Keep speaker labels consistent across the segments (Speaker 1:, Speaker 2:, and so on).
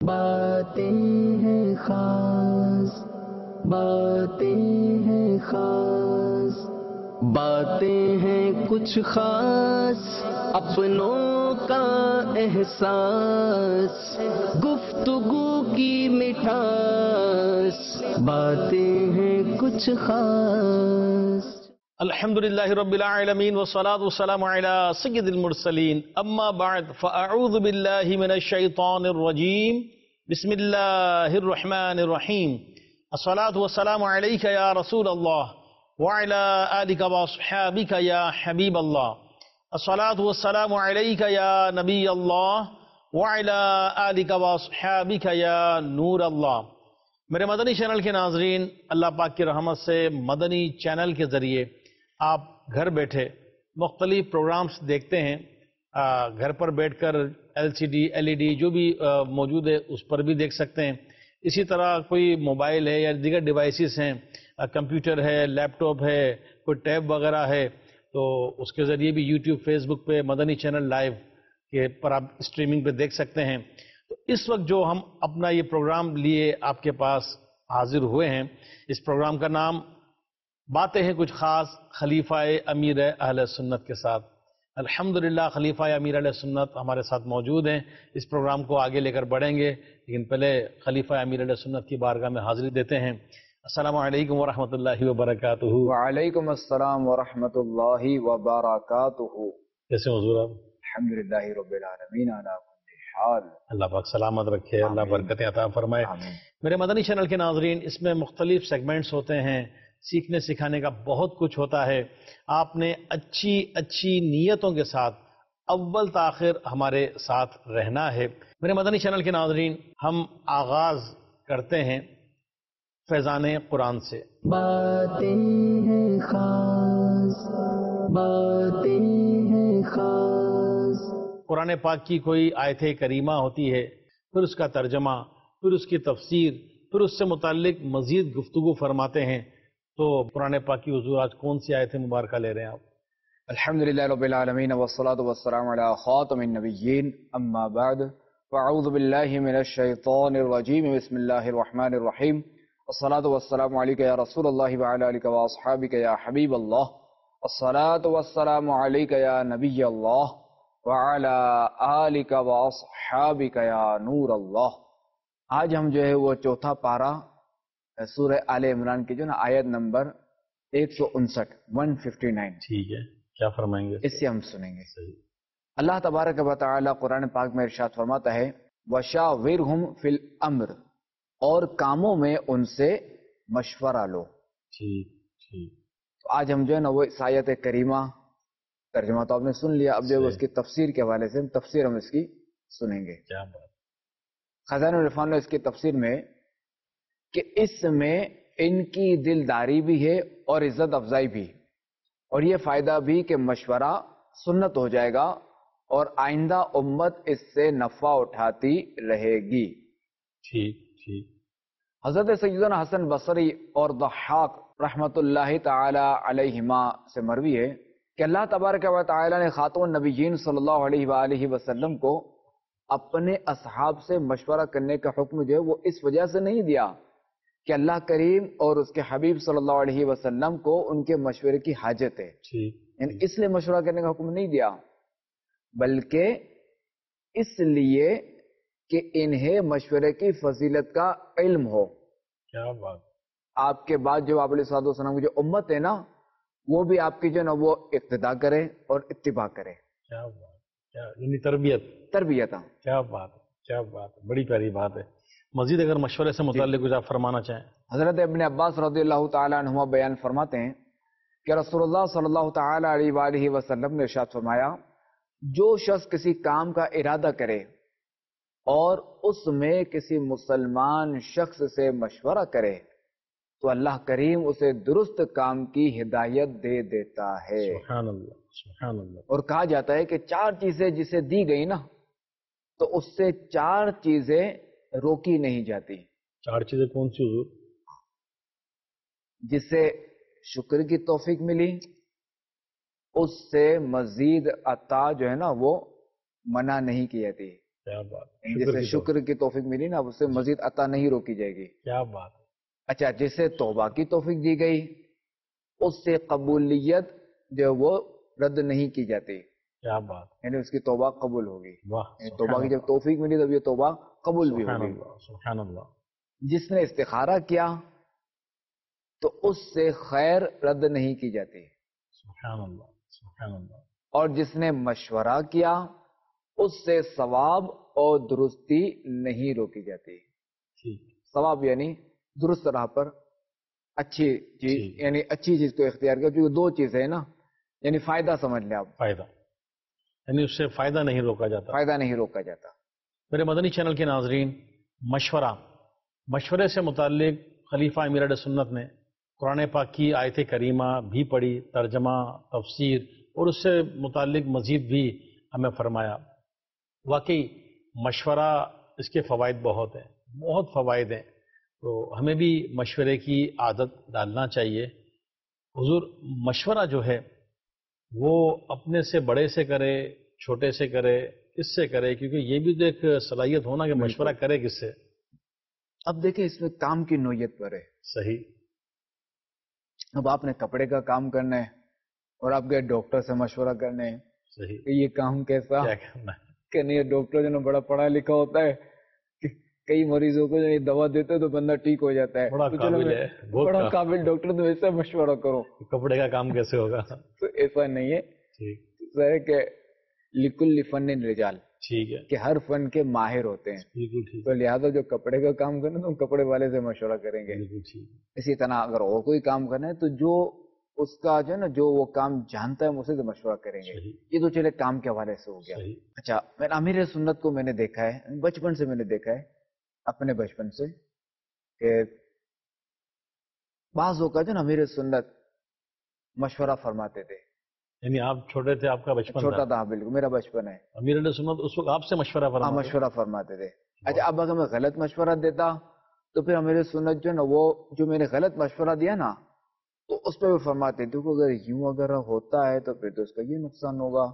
Speaker 1: باتیں ہیں خاص، باتیں ہیں خاص، باتیں ہیں کچھ خاص، اپنوں کا احساس، گفتگو کی مٹھاس، باتیں ہیں کچھ خاص۔
Speaker 2: الحمدللہ رب العالمین والصلاة والسلام علی سید المرسلین، اما بعد فاعوذ باللہ من الشیطان الرجیم، بسم اللہ الرحمن الرحیم، الصلاة والسلام علیک یا رسول اللہ وعلی آلک واصحابک یا حبیب اللہ، الصلاة والسلام علیک یا نبی اللہ وعلی آلک واصحابک یا نور اللہ۔ میرے مدنی چینل کے ناظرین، اللہ پاک کی رحمت سے مدنی چینل کے ذریعے آپ گھر بیٹھے مختلف پروگرامز دیکھتے ہیں، گھر پر بیٹھ کر LCD LED جو بھی موجود ہے اس پر بھی دیکھ سکتے ہیں۔ اسی طرح کوئی موبائل ہے یا دیگر ڈیوائسز ہیں، کمپیوٹر ہے، لیپ ٹاپ ہے، کوئی ٹیب وغیرہ ہے، تو اس کے ذریعے بھی YouTube فیس بک پہ مدنی چینل لائیو کے پر آپ اسٹریمنگ پہ دیکھ سکتے ہیں۔ تو اس وقت جو ہم اپنا یہ پروگرام لیے آپ کے پاس حاضر ہوئے ہیں، اس پروگرام کا نام باتیں ہیں کچھ خاص، خلیفہ امیر اہل سنت کے ساتھ۔ الحمدللہ خلیفہ امیر اہل سنت ہمارے ساتھ موجود ہیں، اس پروگرام کو آگے لے کر بڑھیں گے، لیکن پہلے خلیفہ امیر اہل سنت کی بارگاہ میں حاضری دیتے ہیں۔ السلام علیکم ورحمۃ اللہ وبرکاتہ۔
Speaker 3: وعلیکم السلام ورحمۃ اللہ وبرکاتہ۔
Speaker 2: کیسے ہیں حضور آپ؟
Speaker 3: الحمدللہ رب العالمین علی کل حال۔
Speaker 2: اللہ پاک سلامت رکھے، اللہ برکتیں عطا فرمائے۔ میرے مدنی چینل کے ناظرین، اس میں مختلف سیگمنٹس ہوتے ہیں، سیکھنے سکھانے کا بہت کچھ ہوتا ہے۔ آپ نے اچھی نیتوں کے ساتھ اول تاخر ہمارے ساتھ رہنا ہے۔ میرے مدنی چینل کے ناظرین، ہم آغاز کرتے ہیں فیضان قرآن سے۔
Speaker 1: باتیں ہیں خاص، باتیں ہیں خاص۔
Speaker 2: قرآن پاک کی کوئی آیت کریمہ ہوتی ہے، پھر اس کا ترجمہ، پھر اس کی تفسیر، پھر اس سے متعلق مزید گفتگو فرماتے ہیں۔ تو قرآن پاک کی حضور آج کون سی آیت مبارکہ لے رہے ہیں آپ؟
Speaker 3: الحمدللہ رب العالمین والصلاة والسلام علی خاتم النبیین، اما بعد فاعوذ باللہ من الشیطان الرجیم، بسم اللہ الرحمن الرحیم، الصلاة والسلام علیک یا رسول اللہ وعلی آلک واصحابک یا حبیب اللہ، الصلاة والسلام علیک یا نبی اللہ وعلی آلک واصحابک یا نور اللہ۔ آج ہم جو ہے وہ چوتھا پارہ سورہ آل عمران کی جو نا آیت نمبر 159
Speaker 2: ٹھیک ہے، کیا فرمائیں گے؟
Speaker 3: اس سے ہم سنیں گے۔ اللہ تبارک و تعالی قرآن پاک میں ارشاد فرماتا ہے وَشَاوِرْهُمْ فِي الْأَمْرِ، اور کاموں میں ان سے مشورہ لو۔
Speaker 2: ٹھیک۔
Speaker 3: تو آج ہم جو ہے نا وہ اس آیت کریمہ، ترجمہ تو آپ نے سن لیا، اب جو ہے اس کی تفسیر کے حوالے سے تفسیر ہم اس کی سنیں گے۔
Speaker 2: کیا بات۔
Speaker 3: خزانہ العرفان نے اس کی تفسیر میں کہ اس میں ان کی دلداری بھی ہے اور عزت افزائی بھی، اور یہ فائدہ بھی کہ مشورہ سنت ہو جائے گا اور آئندہ امت اس سے نفع اٹھاتی رہے گی۔
Speaker 2: ٹھیک۔
Speaker 3: حضرت سیدنا حسن بصری اور ضحاک رحمت اللہ تعالی علیہما سے مروی ہے کہ اللہ تبارک و تعالی نے خاتم النبیین صلی اللہ علیہ وآلہ وسلم کو اپنے اصحاب سے مشورہ کرنے کا حکم جو ہے وہ اس وجہ سے نہیں دیا کہ اللہ کریم اور اس کے حبیب صلی اللہ علیہ وسلم کو ان کے مشورے کی حاجت ہے، یعنی اس لیے مشورہ کرنے کا حکم نہیں دیا، بلکہ اس لیے کہ انہیں مشورے کی فضیلت کا علم ہو۔
Speaker 2: کیا بات۔
Speaker 3: آپ کے بعد جو آپ علیہ الصلوۃ والسلام کی جو امت ہے نا، وہ بھی آپ کی جو نا وہ اقتداء کرے اور اتباع کرے۔
Speaker 2: کیا بات، یعنی تربیت۔ کیا بات، بڑی پیاری بات ہے۔ مزید اگر مشورے سے متعلق کچھ آپ فرمانا چاہیں۔
Speaker 3: حضرت ابن عباس رضی اللہ تعالی عنہما بیان فرماتے ہیں کہ رسول اللہ صلی اللہ تعالی علیہ وآلہ وسلم نے ارشاد فرمایا جو شخص کسی کام کا ارادہ کرے اور اس میں کسی مسلمان شخص سے مشورہ کرے تو اللہ کریم اسے درست کام کی ہدایت دے دیتا ہے۔
Speaker 2: سبحان اللہ، سبحان اللہ۔
Speaker 3: اور کہا جاتا ہے کہ 4 چیزیں جسے دی گئی نا تو اس سے 4 چیزیں روکی نہیں جاتی۔
Speaker 2: 4 چیزیں کون سی حضور؟
Speaker 3: جسے شکر کی توفیق ملی، اس سے مزید عطا جو ہے نا وہ منع نہیں کی جاتی۔
Speaker 2: کیا بات،
Speaker 3: جسے شکر کی توفیق ملی نا، اب اس سے مزید عطا نہیں روکی جائے گی.
Speaker 2: کیا بات.
Speaker 3: اچھا، جسے توبہ کی توفیق دی گئی اس سے قبولیت جو وہ رد نہیں کی جاتی.
Speaker 2: کیا بات،
Speaker 3: یعنی اس کی توبہ قبول ہوگی.
Speaker 2: واہ،
Speaker 3: توبہ کی جب توفیق ملی تب یہ توبہ قبول بھی
Speaker 2: سبحان
Speaker 3: ہوگی.
Speaker 2: اللہ، سبحان اللہ.
Speaker 3: جس نے استخارہ کیا تو اس سے خیر رد نہیں کی جاتی.
Speaker 2: سبحان اللہ، سبحان اللہ.
Speaker 3: اور جس نے مشورہ کیا اس سے ثواب اور درستی نہیں روکی جاتی.
Speaker 2: ٹھیک.
Speaker 3: ثواب یعنی درست راہ پر اچھی چیز،
Speaker 2: ٹھیک.
Speaker 3: یعنی اچھی چیز کو اختیار کیا. کیونکہ دو چیزیں ہیں نا، یعنی فائدہ سمجھ لیں آپ،
Speaker 2: فائدہ یعنی اس سے فائدہ نہیں روکا جاتا.
Speaker 3: فائدہ نہیں روکا جاتا.
Speaker 2: میرے مدنی چینل کے ناظرین، مشورے سے متعلق خلیفہ امیر اہل سنت نے قرآن پاک کی آیت کریمہ بھی پڑھی، ترجمہ، تفسیر، اور اس سے متعلق مزید بھی ہمیں فرمایا. واقعی مشورہ، اس کے فوائد بہت ہیں، بہت فوائد ہیں. تو ہمیں بھی مشورے کی عادت ڈالنا چاہیے. حضور مشورہ جو ہے وہ اپنے سے بڑے سے کرے، چھوٹے سے کرے، کس سے کرے، کیونکہ یہ بھی تو ایک صلاحیت ہونا کہ مشورہ کرے کس سے.
Speaker 3: اب دیکھیں اس میں کام کی نوعیت پر ہے.
Speaker 2: صحیح.
Speaker 3: اب آپ نے کپڑے کا کام کرنا ہے اور آپ گئے ڈاکٹر سے مشورہ کرنے ہیں
Speaker 2: صحیح.
Speaker 3: کہ یہ کام کیسا،
Speaker 2: کیا کرنا ہے.
Speaker 3: کہ نہیں ڈاکٹر جو نا بڑا پڑھا لکھا ہوتا ہے، کہ کئی مریضوں کو جو یہ دوا دیتے تو بندہ ٹھیک ہو جاتا ہے.
Speaker 2: بڑا
Speaker 3: تو چلو
Speaker 2: قابل ہے، بہت
Speaker 3: بڑا قابل ڈاکٹر، تو ایسا مشورہ کرو.
Speaker 2: کپڑے کا کام کیسے ہوگا.
Speaker 3: تو ایسا نہیں ہے.
Speaker 2: ٹھیک.
Speaker 3: ایسا ہے کہ لکل فن رجال،
Speaker 2: ٹھیک ہے.
Speaker 3: کہ ہر فن کے ماہر ہوتے ہیں.
Speaker 2: بالکل ٹھیک.
Speaker 3: تو لہٰذا جو کپڑے کا کام کرنا تو ہم کپڑے والے سے مشورہ کریں گے.
Speaker 2: بالکل ٹھیک.
Speaker 3: اسی طرح اگر اور کوئی کام کرنا ہے تو جو اس کا جو ہے نا، جو وہ کام جانتا ہے ہم اسے سے مشورہ کریں گے.
Speaker 2: صحیح.
Speaker 3: یہ تو چلے کام کے حوالے سے ہو گیا.
Speaker 2: صحیح.
Speaker 3: اچھا، میں امیر سنت کو میں نے دیکھا ہے، بچپن سے میں نے دیکھا ہے، اپنے بچپن سے، کہ بعض اوقات جو نا امیر سنت مشورہ فرماتے تھے.
Speaker 2: یعنی آپ چھوٹے تھے، آپ کا بچپن
Speaker 3: چھوٹا تھا، بالکل میرا بچپن ہے.
Speaker 2: امیر اہل سنت اس وقت آپ سے مشورہ
Speaker 3: ہاں،
Speaker 2: فرماتے.
Speaker 3: مشورہ فرماتے تھے. اچھا، اب اگر میں غلط مشورہ دیتا تو پھر امیر سنت جو نا، وہ جو میں نے غلط مشورہ دیا نا، تو اس پہ بھی فرماتے تھے کہ اگر یوں اگر ہوتا ہے تو پھر تو اس کا یہ نقصان ہوگا،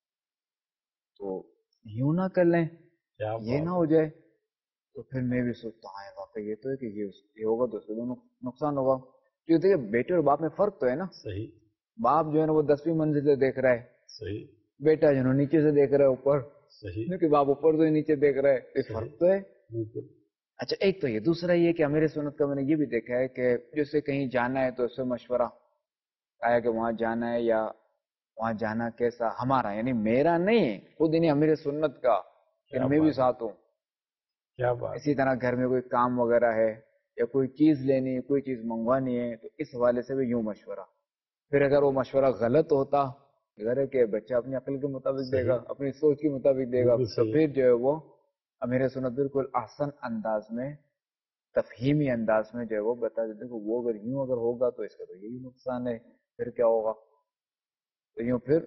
Speaker 3: تو یوں نہ کر لیں، یہ نہ ہو جائے. تو پھر میں بھی سوچتا ہوں واقعی یہ تو ہے کہ یہ ہوگا تو اس کو نقصان ہوگا. کیونکہ دیکھیں بیٹے اور باپ میں فرق تو ہے نا.
Speaker 2: صحیح.
Speaker 3: باپ جو ہے نا وہ 10ویں منزل سے دیکھ رہا ہے،
Speaker 2: صحیح.
Speaker 3: بیٹا جو ہے نیچے سے دیکھ رہا ہے اوپر.
Speaker 2: صحیح.
Speaker 3: کیونکہ باپ اوپر سے نیچے دیکھ رہا ہے، فرق تو ہے.
Speaker 2: بالکل.
Speaker 3: اچھا، ایک تو یہ، دوسرا یہ کہ امیر سنت کا میں نے یہ بھی دیکھا ہے کہ جسے کہیں جانا ہے تو اس سے مشورہ آیا کہ وہاں جانا ہے یا وہاں جانا کیسا، ہمارا یعنی میرا نہیں، خود انہیں امیر سنت کا، کہ میں بھی ساتھ ہوں.
Speaker 2: کیا بات.
Speaker 3: اسی طرح گھر میں کوئی کام وغیرہ ہے یا کوئی چیز لینی ہے، کوئی چیز منگوانی ہے، تو اس حوالے سے بھی یوں مشورہ. پھر اگر وہ مشورہ غلط ہوتا، اگر کہ بچہ اپنی عقل کے مطابق دے گا، اپنی سوچ کے مطابق دے گا، تو پھر جو ہے وہ امیر سنت بالکل احسن انداز میں، تفہیمی انداز میں جو ہے وہ بتا دیتے کہ وہ اگر یوں اگر ہوگا تو اس کا تو یہی نقصان ہے، پھر کیا ہوگا. تو یوں پھر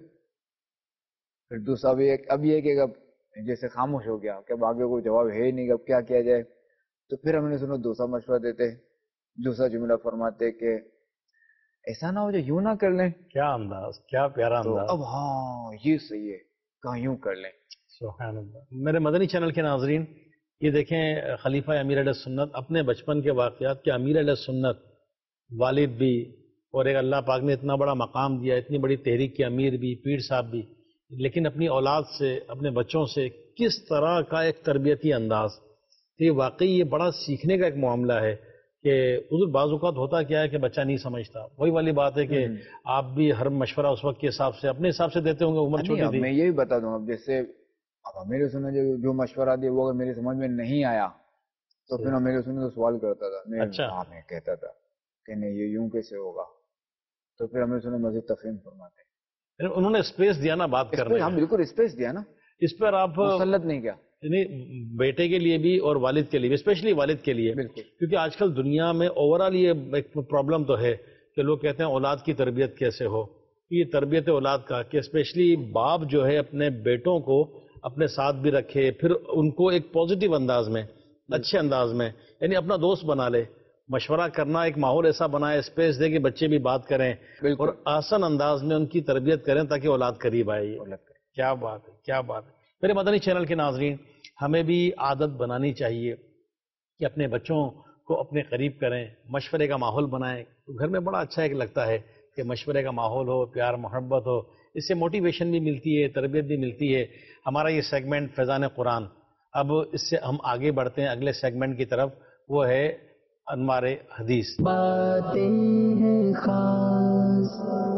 Speaker 3: دوسرا بھی ایک، اب یہ کہ اب جیسے خاموش ہو گیا کہ اب آگے کوئی جواب ہے ہی نہیں، اب کیا کیا جائے. تو پھر ہم نے سنا دوسرا مشورہ دیتے، دوسرا جملہ فرماتے کہ ایسا نہ ہو جائے یوں نہ کر لیں. کیا
Speaker 2: انداز، کیا پیارا انداز.
Speaker 3: اب ہاں یہ صحیح ہے، کہاں یوں کر لیں.
Speaker 2: سبحان اللہ. میرے مدنی چینل کے ناظرین، یہ دیکھیں خلیفہ امیر اہل سنت اپنے بچپن کے واقعات، کہ امیر اہل سنت والد بھی، اور ایک اللہ پاک نے اتنا بڑا مقام دیا، اتنی بڑی تحریک کے امیر بھی، پیر صاحب بھی، لیکن اپنی اولاد سے، اپنے بچوں سے کس طرح کا ایک تربیتی انداز. یہ واقعی یہ بڑا سیکھنے کا ایک معاملہ ہے کہ حضور بعض اوقات ہوتا کیا ہے کہ بچہ نہیں سمجھتا. وہی والی بات ہے کہ آپ بھی ہر مشورہ اس وقت کے حساب سے اپنے حساب سے دیتے ہوں گے، عمر چھوٹی تھی.
Speaker 3: میں یہ بھی بتا دوں، اب جیسے اب میرے سننے جو مشورہ دیا وہ اگر میری سمجھ میں نہیں آیا تو پھر میرے سننے تو سوال کرتا تھا.
Speaker 2: اچھا.
Speaker 3: میں کہتا تھا کہ نہیں یہ یوں کیسے ہوگا، تو پھر ہمیں سنے مزید تفہیم فرماتے.
Speaker 2: انہوں نے اسپیس دیا نا بات کرنے.
Speaker 3: ہم بالکل اسپیس دیا نا،
Speaker 2: اس پر آپ
Speaker 3: مسلط نہیں کیا.
Speaker 2: بیٹے کے لیے بھی اور والد کے لیے بھی، اسپیشلی والد کے لیے، کیونکہ آج کل دنیا میں اوورآل یہ ایک پرابلم تو ہے کہ لوگ کہتے ہیں اولاد کی تربیت کیسے ہو. یہ تربیت اولاد کا کہ اسپیشلی باپ جو ہے اپنے بیٹوں کو اپنے ساتھ بھی رکھے، پھر ان کو ایک پازیٹیو انداز میں، اچھے انداز میں، یعنی اپنا دوست بنا لے، مشورہ کرنا ایک ماحول ایسا بنائے، اسپیس دے کہ بچے بھی بات کریں اور آسان انداز میں ان کی تربیت کریں تاکہ اولاد قریب آئے. کیا بات ہے، کیا بات ہے. میرے مدنی چینل کے ناظرین، ہمیں بھی عادت بنانی چاہیے کہ اپنے بچوں کو اپنے قریب کریں، مشورے کا ماحول بنائیں. تو گھر میں بڑا اچھا ایک لگتا ہے کہ مشورے کا ماحول ہو، پیار محبت ہو. اس سے موٹیویشن بھی ملتی ہے، تربیت بھی ملتی ہے. ہمارا یہ سیگمنٹ فیضان قرآن، اب اس سے ہم آگے بڑھتے ہیں اگلے سیگمنٹ کی طرف، وہ ہے انوار حدیث.
Speaker 1: باتیں ہیں خاص،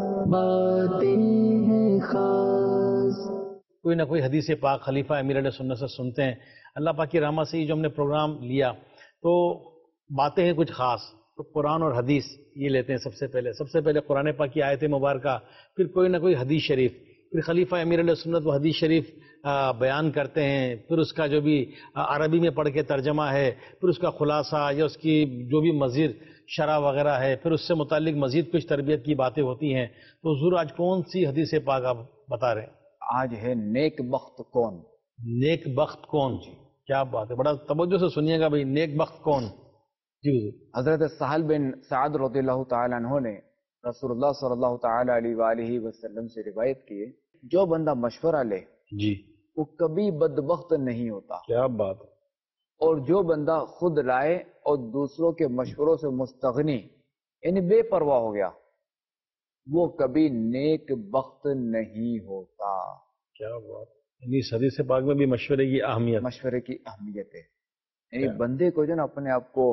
Speaker 1: باتیں ہیں خاص.
Speaker 2: کوئی نہ کوئی حدیث پاک خلیفہ امیر علیہ سنت سے سنتے ہیں. اللہ پاک کی رحمت سے یہ جو ہم نے پروگرام لیا تو باتیں ہیں کچھ خاص. تو قرآن اور حدیث یہ لیتے ہیں سب سے پہلے قرآن پاک کی آیت مبارکہ، پھر کوئی نہ کوئی حدیث شریف، پھر خلیفہ امیر علیہ سنت وہ حدیث شریف بیان کرتے ہیں، پھر اس کا جو بھی عربی میں پڑھ کے ترجمہ ہے، پھر اس کا خلاصہ یا اس کی جو بھی مزید شرح وغیرہ ہے، پھر اس سے متعلق مزید کچھ تربیت کی باتیں ہوتی ہیں. تو حضور آج کون سی حدیث پاک آپ بتا رہے ہیں؟
Speaker 3: آج ہے نیک بخت کون.
Speaker 2: نیک بخت کون؟ کیا بات ہے، بڑا توجہ سے سنیے گا بھائی. نیک بخت کون؟ جی حضور.
Speaker 3: حضرت سہل بن سعد رضی اللہ تعالیٰ عنہ نے رسول اللہ صلی اللہ تعالیٰ علیہ وآلہ وسلم سے روایت کی ہے، جو بندہ مشورہ لے
Speaker 2: جی
Speaker 3: وہ کبھی بدبخت نہیں ہوتا،
Speaker 2: کیا بات ہے.
Speaker 3: اور جو بندہ خود لائے اور دوسروں کے مشوروں سے مستغنی یعنی بے پرواہ ہو گیا، وہ کبھی نیک بخت نہیں ہوتا.
Speaker 2: کیا بات ہے. یعنی اس حدیث پاک میں بھی مشورے کی اہمیت،
Speaker 3: مشورے کی اہمیت ہے. یعنی بندے کو جو نا اپنے آپ کو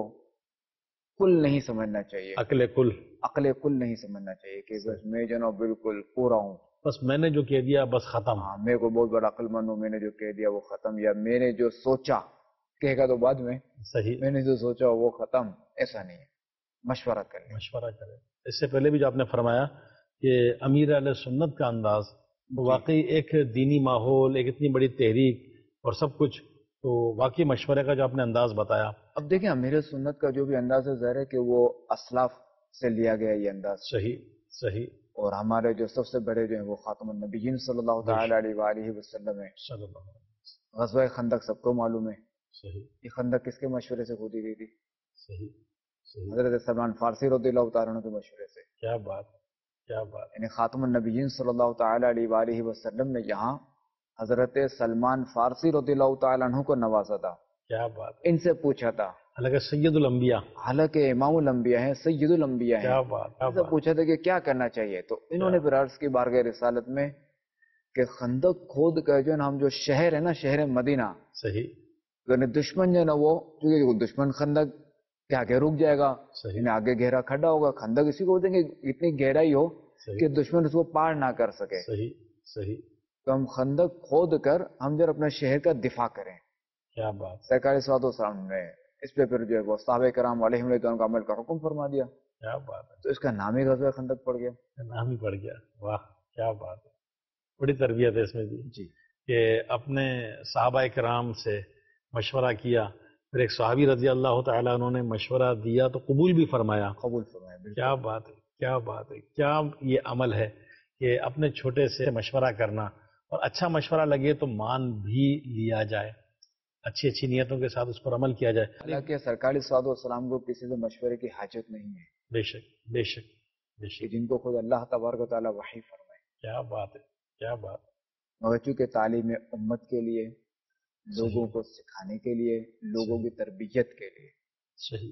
Speaker 3: کل نہیں سمجھنا چاہیے،
Speaker 2: عقل کل،
Speaker 3: عقل کل نہیں سمجھنا چاہیے کہ بس میں جو نا بالکل پورا ہوں،
Speaker 2: بس میں نے جو کہہ دیا بس ختم.
Speaker 3: ہاں میں کو بہت بڑا عقل مند ہوں، میں نے جو کہہ دیا وہ ختم، یا میں نے جو سوچا، کہے گا تو بعد میں،
Speaker 2: صحیح.
Speaker 3: میں نے جو سوچا وہ ختم. ایسا نہیں ہے. مشورہ کر لیں.
Speaker 2: مشورہ کریں. اس سے پہلے بھی جو آپ نے فرمایا کہ امیر علیہ سنت کا انداز، تو واقعی ایک دینی ماحول، ایک اتنی بڑی تحریک اور سب کچھ، تو واقعی مشورے کا جو آپ نے انداز بتایا.
Speaker 3: اب دیکھیں امیر سنت کا جو بھی انداز ہے، ظاہر ہے کہ وہ اسلاف سے لیا گیا یہ انداز،
Speaker 2: صحیح صحیح.
Speaker 3: اور ہمارے جو سب سے بڑے جو ہیں وہ خاتم النبیین صلی اللہ تعالی علیہ وآلہ وسلم ہیں.
Speaker 2: صلی اللہ علیہ وسلم.
Speaker 3: غزوہ خندق سب کو معلوم ہے.
Speaker 2: صحیح
Speaker 3: یہ خندق کس کے مشورے سے کھودی گئی تھی؟
Speaker 2: صحیح صحیح.
Speaker 3: حضرت سلمان فارسی رضی اللہ تعالیٰ عنہ کے مشورے سے.
Speaker 2: کیا بات، کیا بات.
Speaker 3: یعنی خاتم النبیین صلی اللہ تعالی علیہ وآلہ وسلم نے یہاں حضرت سلمان فارسی رضی اللہ تعالیٰ عنہ کو نوازا تھا.
Speaker 2: کیا بات.
Speaker 3: ان سے پوچھا تھا،
Speaker 2: حالانکہ سید الانبیاء،
Speaker 3: حالانکہ امام الانبیاء ہیں، سید الانبیاء ہیں.
Speaker 2: کیا بات، کیا
Speaker 3: ان سے
Speaker 2: بات.
Speaker 3: پوچھا تھا کہ کیا کرنا چاہیے، تو انہوں نے پھر عرض کی بارگاہ رسالت میں کہ خندق کھود کر جو ہے نا، ہم جو شہر ہے نا، شہر مدینہ،
Speaker 2: صحیح
Speaker 3: یعنی دشمن جو ہے نا وہ، کیونکہ دشمن خندق کے آگے رک جائے گا،
Speaker 2: صحیح
Speaker 3: یعنی آگے گہرا کھڈا ہوگا. خندق اسی کو بولتے ہیں کہ اتنی گہرائی ہو
Speaker 2: صحیح
Speaker 3: کہ دشمن اس کو پار نہ کر سکے.
Speaker 2: صحیح صحیح.
Speaker 3: تو ہم خندق کھود کر ہم جو اپنے شہر کا دفاع کریں.
Speaker 2: کیا بات،
Speaker 3: سرکار صلی اللہ علیہ وسلم نے اس پہ پھر جو ہے وہ صحابہ کرام علیہم رضوان کا عمل کا حکم فرما دیا.
Speaker 2: کیا بات ہے.
Speaker 3: تو اس کا نام ہی غزوہ خندق پڑ گیا.
Speaker 2: نام ہی پڑ گیا. واہ کیا بات ہے. بڑی تربیت ہے اس میں بھی
Speaker 3: جی.
Speaker 2: کہ اپنے صحابہ کرام سے مشورہ کیا، پھر ایک صحابی رضی اللہ تعالیٰ انہوں نے مشورہ دیا تو قبول بھی فرمایا.
Speaker 3: قبول فرمایا. بالکل.
Speaker 2: کیا بات ہے، کیا بات ہے. کیا یہ عمل ہے کہ اپنے چھوٹے سے مشورہ کرنا، اور اچھا مشورہ لگے تو مان بھی لیا جائے، اچھی اچھی نیتوں کے ساتھ اس پر عمل کیا جائے.
Speaker 3: حالانکہ سرکار صلی اللہ علیہ وسلم کو کسی سے مشورے کی حاجت نہیں ہے،
Speaker 2: بے شک بے شک بے
Speaker 3: کہ
Speaker 2: شک.
Speaker 3: جن کو خود اللہ تبارک و تعالیٰ وحی فرمائے.
Speaker 2: کیا بات ہے، کیا بات.
Speaker 3: مگر چونکہ تعلیم امت کے لیے، لوگوں کو سکھانے کے لیے، لوگوں کی تربیت کے لیے.
Speaker 2: صحیح.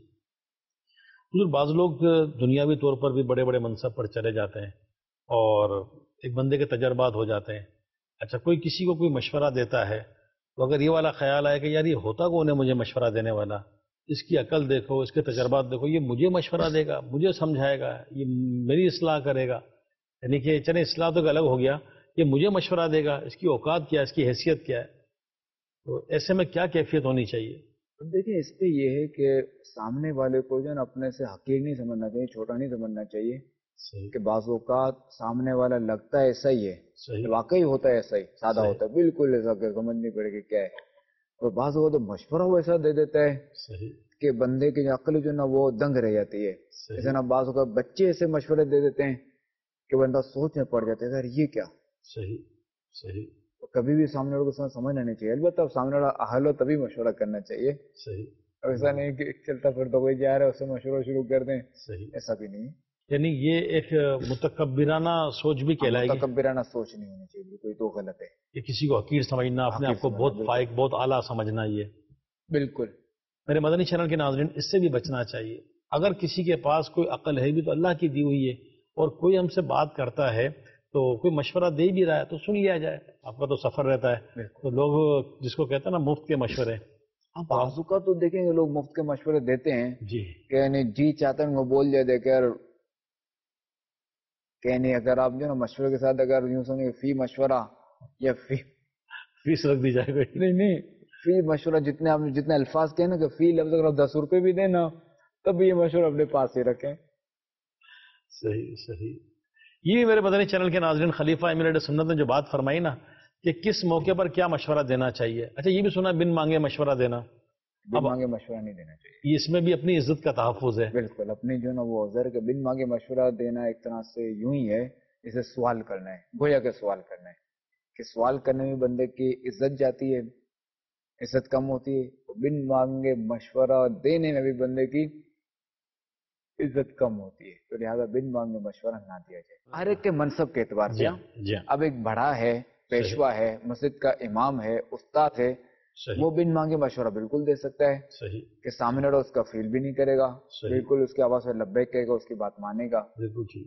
Speaker 2: حضور بعض لوگ دنیاوی طور پر بھی بڑے بڑے منصب پر چلے جاتے ہیں اور ایک بندے کے تجربات ہو جاتے ہیں. اچھا کوئی کسی کو کوئی مشورہ دیتا ہے تو اگر یہ والا خیال آئے کہ یار یہ ہوتا کون ہے مجھے مشورہ دینے والا، اس کی عقل دیکھو، اس کے تجربات دیکھو، یہ مجھے مشورہ دے گا، مجھے سمجھائے گا، یہ میری اصلاح کرے گا، یعنی کہ چلے اصلاح تو الگ ہو گیا، یہ مجھے مشورہ دے گا، اس کی اوقات کیا ہے، اس کی حیثیت کیا ہے. تو ایسے میں کیا کیفیت ہونی چاہیے؟
Speaker 3: اب دیکھیں اس پہ یہ ہے کہ سامنے والے کو جو ہے نا اپنے سے حقیر نہیں سمجھنا چاہیے، چھوٹا نہیں سمجھنا چاہیے.
Speaker 2: صحیح
Speaker 3: کہ بعض اوقات سامنے والا لگتا ہے ایسا ہی ہے،
Speaker 2: صحیح
Speaker 3: واقعی ہوتا ہے ایسا ہی، سادہ
Speaker 2: صحیح.
Speaker 3: ہوتا ہے، بالکل ایسا کہ سمجھ نہیں پڑے گی کیا ہے. اور بعض اوقات تو مشورہ وہ ایسا دے دیتا ہے
Speaker 2: صحیح
Speaker 3: کہ بندے کی عقل جو نا وہ دنگ رہ جاتی ہے.
Speaker 2: صحیح
Speaker 3: جیسے نا بعض اوقات بچے ایسے مشورے دے دیتے ہیں کہ بندہ سوچ میں پڑ جاتا ہے یار یہ کیا.
Speaker 2: صحیح صحیح
Speaker 3: تو کبھی بھی سامنے والے کو سمجھنا نہیں چاہیے. البتہ سامنے والا اہل ہو تبھی مشورہ کرنا چاہیے.
Speaker 2: صحیح
Speaker 3: اب ایسا نہیں کہ چلتا پھرتا کوئی جا رہا ہے اس سے مشورہ شروع کر دیں،
Speaker 2: صحیح.
Speaker 3: ایسا بھی نہیں.
Speaker 2: یعنی یہ ایک متکبرانہ سوچ بھی کہلائے گی
Speaker 3: متکبرانہ سوچ نہیں ہونی چاہیے، کوئی تو غلط ہے.
Speaker 2: کہ کسی کو حقیر سمجھنا، اپنے آپ کو بہت فائق، بہت اعلیٰ سمجھنا. یہ
Speaker 3: بالکل
Speaker 2: میرے مدنی چینل کے ناظرین اس سے بھی بچنا چاہیے. اگر کسی کے پاس کوئی عقل ہے بھی تو اللہ کی دی ہوئی ہے، اور کوئی ہم سے بات کرتا ہے تو کوئی مشورہ دے بھی رہا ہے تو سن لیا جائے. آپ کا تو سفر رہتا ہے تو لوگ جس کو کہتے ہیں نا مفت کے مشورے،
Speaker 3: بازو کا تو دیکھیں گے لوگ مفت کے مشورے دیتے ہیں
Speaker 2: جی
Speaker 3: کہ یعنی جی چاہتے ہیں وہ بول دے کر کہ یعنی اگر آپ جو نا مشورے کے ساتھ اگر یوں سمجھیں فی مشورہ یا
Speaker 2: فیس رکھ دی جائے گا.
Speaker 3: نہیں فی مشورہ جتنے آپ نے جتنے الفاظ کہے نا کہ فی لفظ اگر آپ 10 روپے بھی دیں نا تب بھی یہ مشورہ اپنے پاس ہی رکھیں.
Speaker 2: صحیح. یہ میرے مدنی چینل کے ناظرین خلیفہ امیر اہل سنت نے جو بات فرمائی نا کہ کس موقع پر کیا مشورہ دینا چاہیے. اچھا یہ بھی سنا بن مانگے مشورہ دینا،
Speaker 3: بن مانگے مشورہ نہیں دینا چاہیے.
Speaker 2: اس میں بھی اپنی عزت کا تحفظ ہے.
Speaker 3: بالکل اپنی جو نا وہ عذر کہ بن مانگے مشورہ دینا ایک طرح سے یوں ہی ہے اسے سوال کرنا ہے، گویا کہ سوال کرنا ہے کہ سوال کرنے میں بندے کی عزت جاتی ہے، عزت کم ہوتی ہے. بن مانگے مشورہ دینے میں بھی بندے کی عزت کم ہوتی ہے، تو لہٰذا بن مانگے مشورہ نہ دیا جائے. ہر ایک کے منصب کے اعتبار سے اب ایک بڑا ہے، پیشوا ہے، مسجد کا امام ہے، استاد ہے، وہ بن مانگے مشورہ بالکل دے سکتا ہے کہ سامنے والا اس کا فیل بھی نہیں کرے گا، بالکل اس کی آواز سے لبیک کہے گا، اس کی بات مانے گا.
Speaker 2: بالکل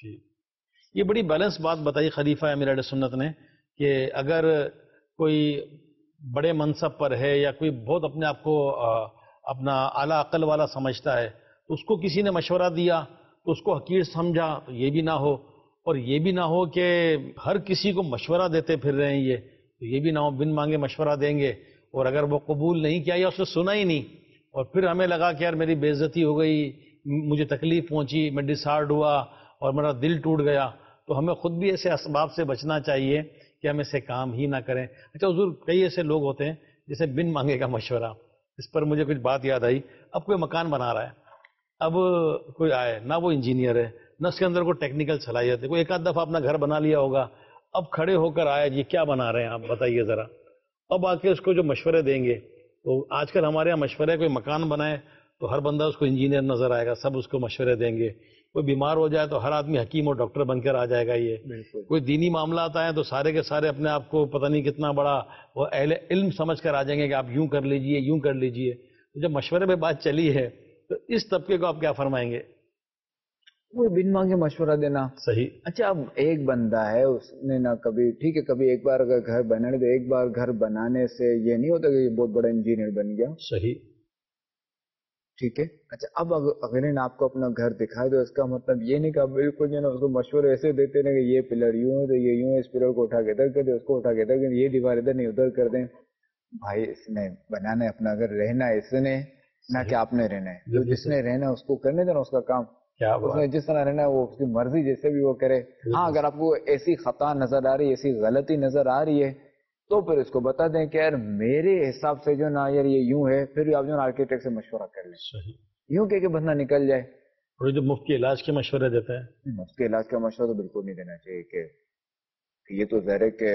Speaker 2: یہ بڑی بیلنس بات بتائی خلیفہ امیر اہل سنت نے کہ اگر کوئی بڑے منصب پر ہے یا کوئی بہت اپنے آپ کو اپنا اعلیٰ عقل والا سمجھتا ہے تو اس کو کسی نے مشورہ دیا تو اس کو حقیر سمجھا، تو یہ بھی نہ ہو. اور یہ بھی نہ ہو کہ ہر کسی کو مشورہ دیتے پھر رہے ہیں، یہ بھی نہ ہو بن مانگے مشورہ دیں گے اور اگر وہ قبول نہیں کیا یا اس نے سنا ہی نہیں اور پھر ہمیں لگا کہ یار میری بے عزتی ہو گئی، مجھے تکلیف پہنچی، میں ڈسہارڈ ہوا اور میرا دل ٹوٹ گیا، تو ہمیں خود بھی ایسے اسباب سے بچنا چاہیے کہ ہم ایسے کام ہی نہ کریں. اچھا حضور کئی ایسے لوگ ہوتے ہیں جیسے بن مانگے کا مشورہ، اس پر مجھے کچھ بات یاد آئی. اب کوئی مکان بنا رہا ہے، اب کوئی آئے نہ وہ انجینئر ہے نہ اس کے اندر کوئی ٹیکنیکل صلاحیت ہے، کوئی ایک آدھ دفعہ اپنا گھر بنا لیا ہوگا، اب کھڑے ہو کر آیا جی کیا بنا رہے ہیں آپ بتائیے ذرا. اب آ کے اس کو جو مشورے دیں گے تو آج کل ہمارے یہاں مشورے کوئی مکان بنائے تو ہر بندہ اس کو انجینئر نظر آئے گا، سب اس کو مشورے دیں گے. کوئی بیمار ہو جائے تو ہر آدمی حکیم اور ڈاکٹر بن کر آ جائے گا. یہ کوئی دینی معاملات آئے تو سارے کے سارے اپنے آپ کو پتہ نہیں کتنا بڑا وہ اہل علم سمجھ کر آ جائیں گے کہ آپ یوں کر لیجئے یوں کر لیجئے. جب مشورے پہ بات چلی ہے تو اس طبقے کو آپ کیا فرمائیں گے؟
Speaker 3: وہ بن مانگے مشورہ دینا
Speaker 2: صحیح.
Speaker 3: اچھا اب ایک بندہ ہے اس نے نہ کبھی ٹھیک ہے کبھی ایک بار اگر گھر بنانے تو ایک بار گھر بنانے سے یہ نہیں ہوتا کہ یہ بہت بڑا انجینئر بن گیا.
Speaker 2: صحیح
Speaker 3: ٹھیک ہے. اچھا اب اگر نے آپ کو اپنا گھر دکھائے تو اس کا مطلب یہ نہیں کہ آپ بالکل جو نا اس کو مشورے ایسے دیتے ہیں کہ یہ پلر یوں ہے تو یہ یوں ہے، اس پلر کو اٹھا کے ادھر کر دیں، اس کو اٹھا کے ادھر کر دیں، یہ دیوار ادھر نہیں ادھر کر دیں. بھائی اس نے بنانا ہے اپنا گھر، رہنا ہے اس نے نہ کہ آپ نے رہنا ہے. جو جس نے رہنا ہے اس کو کرنے دینا، اس کا کام، اس نے جس طرح رہنا ہے وہ اس کی مرضی جیسے بھی وہ کرے. ہاں اگر آپ کو ایسی خطا نظر آ رہی ہے، ایسی غلطی نظر آ رہی ہے تو پھر اس کو بتا دیں کہ یار میرے حساب سے جو نا یار یہ یوں ہے، پھر آپ جو آرکیٹیکٹ سے مشورہ کر لیں.
Speaker 2: صحیح.
Speaker 3: یوں کہ بندہ نکل جائے.
Speaker 2: اور جو مفت کے علاج کے مشورے دیتے ہیں،
Speaker 3: مفت کے علاج کا مشورہ تو بالکل نہیں دینا چاہیے کہ یہ تو ظاہر ہے کہ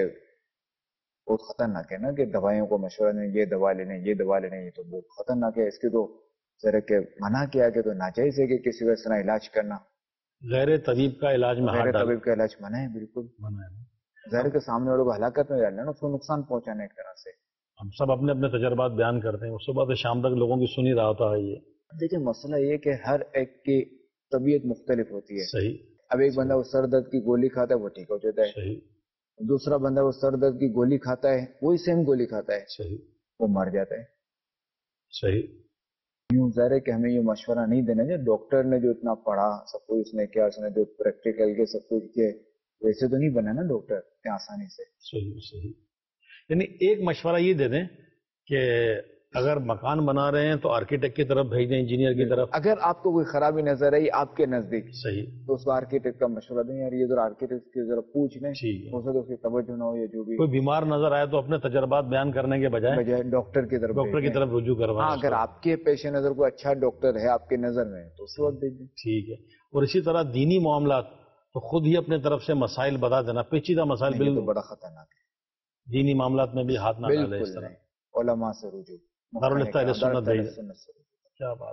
Speaker 3: بہت خطرناک ہے نا کہ دوائیوں کو مشورہ دیں، یہ دوا لینے یہ دوا لینے، یہ تو بہت خطرناک ہے. اس کی تو ظاہر ہے کہ منع کیا کہ تو ناجائز ہے کہ کسی کو اس طرح علاج کرنا.
Speaker 2: غیر طبیب کا علاج میں
Speaker 3: غیر طبیب کا علاج منع ہے، بالکل
Speaker 2: منع ہے.
Speaker 3: ظاہر کے سامنے والوں کو ہلاکت میں ڈالنا، اس کو نقصان پہنچانا ایک طرح سے.
Speaker 2: ہم سب اپنے اپنے تجربات بیان کرتے ہیں، صبح سے شام تک لوگوں کی سنی رہا ہوتا ہے. یہ
Speaker 3: دیکھیں مسئلہ یہ کہ ہر ایک کی طبیعت مختلف ہوتی ہے.
Speaker 2: صحیح.
Speaker 3: اب ایک بندہ وہ سر درد کی گولی کھاتا ہے وہ ٹھیک ہو جاتا ہے.
Speaker 2: صحیح.
Speaker 3: دوسرا بندہ وہ سر درد کی گولی کھاتا ہے، وہی سیم گولی کھاتا ہے،
Speaker 2: صحیح،
Speaker 3: وہ مر جاتا ہے.
Speaker 2: صحیح.
Speaker 3: یوں ظاہر ہے کہ ہمیں یہ مشورہ نہیں دینا چاہیے. ڈاکٹر نے جو اتنا پڑھا، سب کچھ اس نے کیا، اس نے جو پریکٹیکل کے سب کچھ کیا، ویسے تو نہیں بنا نا ڈاکٹر اتنے آسانی سے.
Speaker 2: صحیح صحیح. یعنی ایک مشورہ یہ دے دیں کہ اگر مکان بنا رہے ہیں تو آرکیٹیکٹ کی طرف بھیج دیں، انجینئر کی طرف.
Speaker 3: اگر آپ کو کوئی خرابی نظر آئی آپ کے نزدیک،
Speaker 2: صحیح،
Speaker 3: تو اس کو آرکیٹیکٹ کا مشورہ دیں، یار یہ ذرا آرکیٹیکٹ کی ذرا پوچھ لیں،
Speaker 2: ٹھیک ہے.
Speaker 3: ہو سکے اس کی توجہ نہ ہو یا جو بھی.
Speaker 2: کوئی بیمار نظر آئے تو اپنے تجربات بیان کرنے کے بجائے
Speaker 3: ڈاکٹر کی طرف
Speaker 2: ڈاکٹر کی طرف رجوع کروائیں.
Speaker 3: ہاں اگر آپ کے پیش نظر کوئی اچھا ڈاکٹر ہے آپ کی نظر میں تو اس وقت بھیج دیں.
Speaker 2: ٹھیک ہے. اور اسی طرح دینی معاملات تو خود ہی اپنے طرف سے مسائل بتا دینا، پیچیدہ مسائل
Speaker 3: بالکل بڑا خطرناک ہے.
Speaker 2: دینی معاملات میں بھی ہاتھ نہ ڈالے. اس طرح
Speaker 3: علماء سے رجوع،
Speaker 2: دارالفتہ اہل سنت. کیا بات ہے.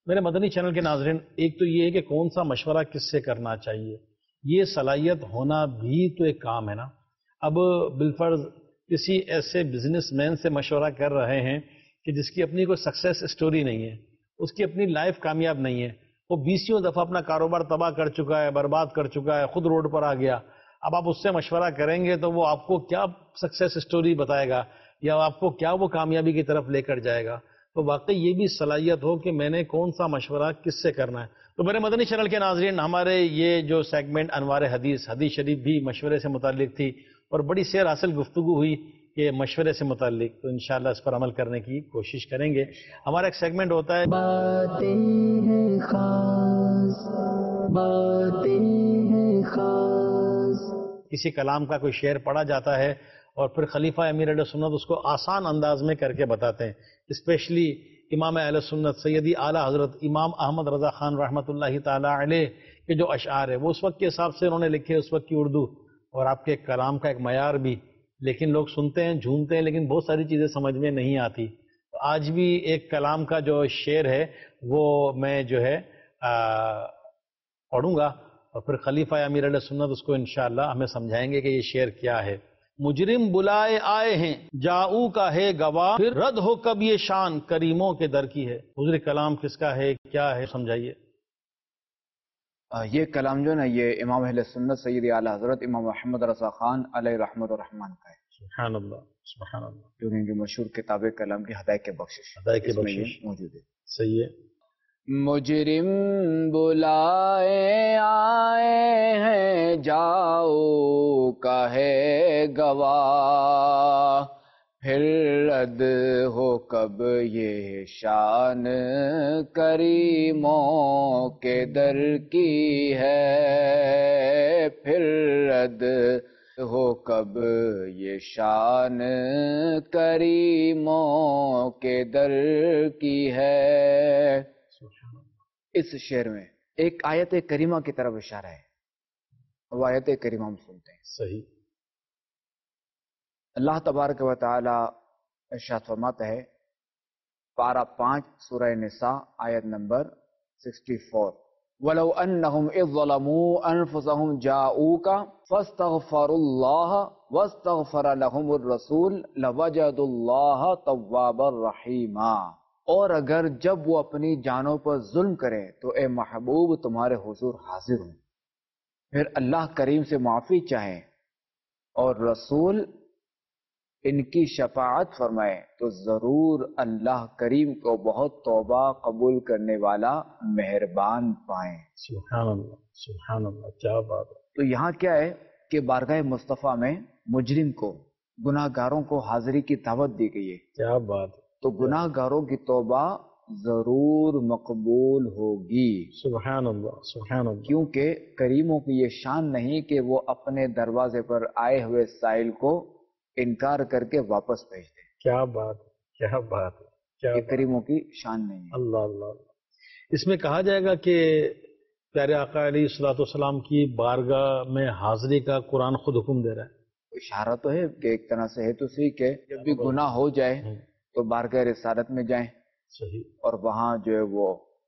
Speaker 2: میرے مدنی چینل کے ناظرین، ایک تو یہ ہے کہ کون سا مشورہ کس سے کرنا چاہیے، یہ صلاحیت ہونا بھی تو ایک کام ہے نا۔ اب بالفرض کسی ایسے بزنس مین سے مشورہ کر رہے ہیں کہ جس کی اپنی کوئی سکسیس اسٹوری نہیں ہے، اس کی اپنی لائف کامیاب نہیں ہے، وہ 20 دفعہ اپنا کاروبار تباہ کر چکا ہے، برباد کر چکا ہے، خود روڈ پر آ گیا۔ اب آپ اس سے مشورہ کریں گے تو وہ آپ کو کیا سکسیس اسٹوری بتائے گا، یا آپ کو کیا وہ کامیابی کی طرف لے کر جائے گا؟ تو واقعی یہ بھی صلاحیت ہو کہ میں نے کون سا مشورہ کس سے کرنا ہے۔ تو میرے مدنی چینل کے ناظرین، ہمارے یہ جو سیگمنٹ انوار حدیث شریف بھی مشورے سے متعلق تھی، اور بڑی سیر حاصل گفتگو ہوئی کہ مشورے سے متعلق، تو انشاءاللہ اس پر عمل کرنے کی کوشش کریں گے۔ ہمارا ایک سیگمنٹ ہوتا ہے
Speaker 1: باتیں ہیں خاص، باتیں ہیں خاص۔
Speaker 2: کسی کلام کا کوئی شعر پڑھا جاتا ہے اور پھر خلیفہ امیر اہل سنت اس کو آسان انداز میں کر کے بتاتے ہیں، اسپیشلی امام اہل سنت سیدی اعلیٰ حضرت امام احمد رضا خان رحمۃ اللہ تعالی علیہ کے جو اشعار ہے وہ اس وقت کے حساب سے انہوں نے لکھے، اس وقت کی اردو اور آپ کے کلام کا ایک معیار بھی، لیکن لوگ سنتے ہیں، جھومتے ہیں، لیکن بہت ساری چیزیں سمجھ میں نہیں آتی۔ آج بھی ایک کلام کا جو شعر ہے وہ میں جو ہے پڑھوں گا، اور پھر خلیفہ امیر علیہ سنت اس کو انشاءاللہ ہمیں سمجھائیں گے کہ یہ شعر کیا ہے۔ مجرم بلائے آئے ہیں جاؤ کا ہے گواہ، پھر رد ہو کب یہ شان کریموں کے در کی ہے۔ حضور کلام کس کا ہے، کیا ہے، سمجھائیے۔
Speaker 3: یہ کلام جو ہے نا، یہ امام اہل سنت سید اعلیٰ حضرت امام محمد رضا خان علیہ رحمت الرحمن کا ہے،
Speaker 2: سبحان اللہ، سبحان اللہ،
Speaker 3: جو ان کی مشہور کتاب کلام کی ہدایت بخشش،
Speaker 2: ہدایت
Speaker 3: اس میں
Speaker 2: بخشش
Speaker 3: یہ موجود ہے۔
Speaker 2: صحیح ہے۔
Speaker 3: مجرم بلائے آئے ہیں جاؤ کا ہے گواہ، پھر رد ہو کب یہ شان کریموں کے در کی ہے، پھر رد ہو کب یہ شان کریموں کے در کی ہے۔ اس شعر میں ایک آیت کریمہ کی طرف اشارہ ہے، وہ آیت کریمہ ہم سنتے ہیں۔
Speaker 2: صحیح۔
Speaker 3: اللہ تبارک و تعالی ارشاد فرماتا ہے، پارہ 5 سورہ نساء آیت نمبر 64، وَلَوْ أَنَّهُمْ إِذ ظَلَمُوا أَنفُسَهُمْ جَاءُوكَ فَاسْتَغْفَرُوا اللَّهَ وَاسْتَغْفَرَ لَهُمُ الرَّسُولُ لَوَجَدُوا اللَّهَ تَوَّابًا رَحِيمًا۔ اور اگر جب وہ اپنی جانوں پر ظلم کریں تو اے محبوب تمہارے حضور حاضر ہوں، پھر اللہ کریم سے معافی چاہیں اور رسول ان کی شفاعت فرمائے تو ضرور اللہ کریم کو بہت توبہ قبول کرنے والا مہربان پائیں۔
Speaker 2: سبحان اللہ، سبحان اللہ، کیا بات ہے۔
Speaker 3: تو یہاں کیا ہے کہ بارگاہ مصطفیٰ میں مجرم کو، گناہ گاروں کو حاضری کی دعوت دی گئی ہے،
Speaker 2: کیا بات ہے۔
Speaker 3: تو گناہ گاروں کی توبہ ضرور مقبول ہوگی،
Speaker 2: سبحان اللہ، سبحان اللہ،
Speaker 3: کیونکہ کریموں کی یہ شان نہیں کہ وہ اپنے دروازے پر آئے ہوئے سائل کو انکار کر کے واپس بھیج دیں۔
Speaker 2: کیا بات ہے، کیا بات ہے، کیا
Speaker 3: یہ
Speaker 2: بات ہے۔
Speaker 3: کریموں کی شان نہیں ہے۔
Speaker 2: اللہ اللہ اللہ۔ اس میں کہا جائے گا کہ پیارے آقا علیہ الصلوۃ والسلام کی بارگاہ میں حاضری کا قرآن خود حکم دے رہا ہے۔
Speaker 3: اشارہ تو ہے کہ ایک طرح سے ہے تو صحیح کہ جب بھی گناہ ہو جائے تو بارگاہ رسالت میں جائیں
Speaker 2: صحیح،
Speaker 3: اور وہاں جو ہے وہ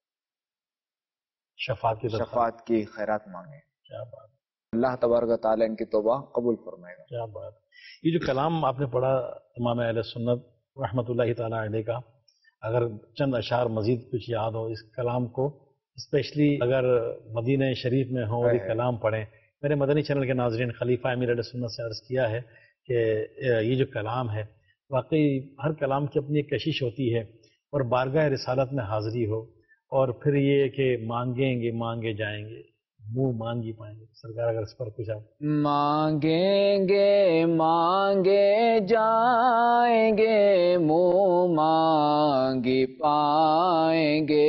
Speaker 2: شفاعت
Speaker 3: کی خیرات مانگیں۔
Speaker 2: کیا بات ہے،
Speaker 3: اللہ تبارک و تعالیٰ ان کی توبہ قبول فرمائے گا۔
Speaker 2: کیا بات ہے۔ یہ جو کلام آپ نے پڑھا امام اہل سنت رحمۃ اللہ تعالی علیہ کا، اگر چند اشعار مزید کچھ یاد ہو اس کلام کو، اسپیشلی اگر مدینہ شریف میں ہوں اور یہ کلام پڑھیں۔ میرے مدنی چینل کے ناظرین، خلیفہ امیر علیہ سنت سے عرض کیا ہے کہ یہ جو کلام ہے واقعی ہر کلام کی اپنی ایک کشش ہوتی ہے، اور بارگاہ رسالت میں حاضری ہو، اور پھر یہ کہ مانگیں گے مانگے جائیں گے، منہ مانگی پائیں گے۔ سرکار اگر اس پر کچھ آپ
Speaker 3: مانگیں گے مانگے جائیں گے، منہ مانگی پائیں گے،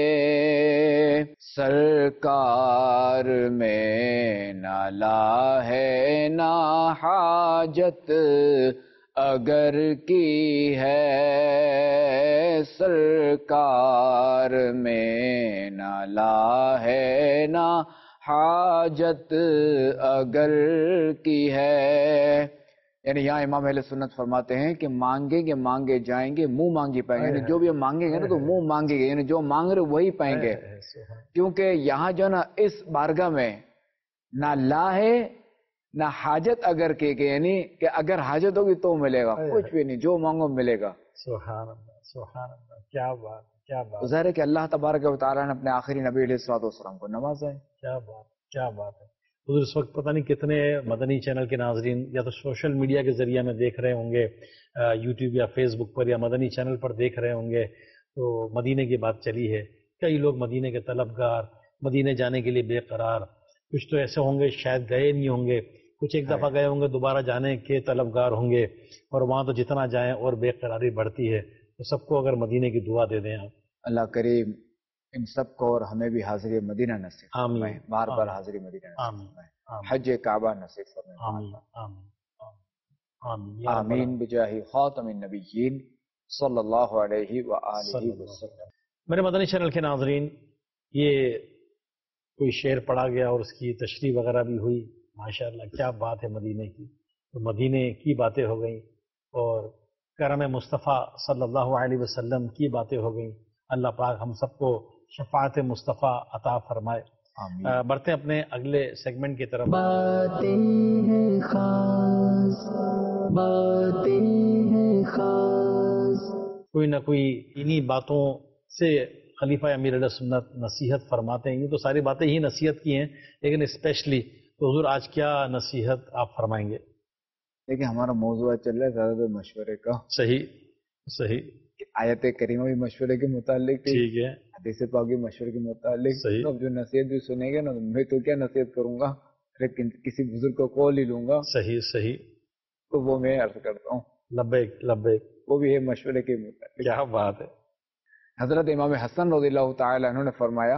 Speaker 3: سرکار میں نالا ہے نا حاجت اگر کی ہے، سرکار میں نالا ہے نا حاجت اگر کی ہے، یعنی یہاں امام اہل سنت فرماتے ہیں کہ مانگیں گے مانگے جائیں گے، منہ مانگی پائیں گے. یعنی جو بھی ہم مانگیں گے نا تو منہ مانگیں گے، یعنی جو مانگ رہے وہی پائیں گے. کیونکہ یہاں جو نا اس بارگاہ میں نہ لا ہے نہ حاجت، اگر کہ یعنی کہ اگر حاجت ہوگی تو ملے گا، کچھ بھی نہیں، جو مانگو ملے گا.
Speaker 2: سبحان اللہ، سبحان اللہ، کیا بات، کیا بات.
Speaker 3: ظاہر ہے کہ اللہ تبارک و تعالیٰ نے اپنے آخری نبی علیہ الصلوۃ والسلام کو نوازا ہے.
Speaker 2: کیا بات، کیا بات ہے. حضور اس وقت پتہ نہیں کتنے مدنی چینل کے ناظرین یا تو سوشل میڈیا کے ذریعے میں دیکھ رہے ہوں گے، یوٹیوب یا فیس بک پر یا مدنی چینل پر دیکھ رہے ہوں گے. تو مدینے کی بات چلی ہے، کئی لوگ مدینے کے طلبگار، مدینے جانے کے لیے بے قرار. کچھ تو ایسے ہوں گے شاید گئے نہیں ہوں گے، کچھ ایک دفعہ گئے ہوں گے دوبارہ جانے کے طلبگار ہوں گے، اور وہاں تو جتنا جائیں اور بے قراری بڑھتی ہے. تو سب کو اگر مدینے کی دعا دے دیں آپ.
Speaker 3: اللہ کریم ان سب کو اور ہمیں بھی حاضری مدینہ نصیب
Speaker 2: آمین،
Speaker 3: فرمائے، بار بار حاضری مدینہ نصیب
Speaker 2: آمین،
Speaker 3: فرمائے،
Speaker 2: آمین،
Speaker 3: حج کعبہ نصیب فرمائے.
Speaker 2: آمین، آمین، آمین یا رب
Speaker 3: آمین
Speaker 2: العالمین.
Speaker 3: بجاہ خاتم النبیین صلی اللہ علیہ
Speaker 2: صلی
Speaker 3: وآلہ
Speaker 2: اللہ علیہ
Speaker 3: وسلم.
Speaker 2: وسلم. میرے مدنی چینل کے ناظرین، یہ کوئی شعر پڑھا گیا اور اس کی تشریح وغیرہ بھی ہوئی. ماشاءاللہ کیا بات ہے مدینے کی. تو مدینے کی باتیں ہو گئیں اور کرم مصطفیٰ صلی اللہ علیہ وسلم کی باتیں ہو گئیں. اللہ پاک ہم سب کو شفاعت مصطفیٰ عطا فرمائے.
Speaker 3: آمین.
Speaker 2: بڑھتے ہیں اپنے اگلے سیگمنٹ کی طرف.
Speaker 1: باتیں ہیں خاص، باتیں ہیں خاص.
Speaker 2: کوئی نہ کوئی انہی باتوں سے خلیفہ امیر علیہ سنت نصیحت فرماتے ہیں. یہ تو ساری باتیں ہی نصیحت کی ہیں، لیکن اسپیشلی تو حضور آج کیا نصیحت آپ فرمائیں گے؟
Speaker 3: دیکھیں ہمارا موضوع چل رہا ہے زیادہ تر مشورے کا.
Speaker 2: صحیح، صحیح،
Speaker 3: آیت کریمہ بھی مشورے کے متعلق تھی،
Speaker 2: ٹھیک ہے،
Speaker 3: حدیث پاک بھی مشورے کے متعلق.
Speaker 2: صحیح.
Speaker 3: تو اب جو نصیحت بھی سنیں گے نا، میں تو کیا نصیحت کروں گا، لیکن کسی بزرگ کو کال ہی لوں گا،
Speaker 2: صحیح، صحیح.
Speaker 3: تو وہ میں عرض کرتا ہوں،
Speaker 2: لبیک، لبیک.
Speaker 3: وہ بھی ہے مشورے کے متعلق.
Speaker 2: کیا بات ہے.
Speaker 3: حضرت امام حسن رضی اللہ تعالی عنہ نے فرمایا،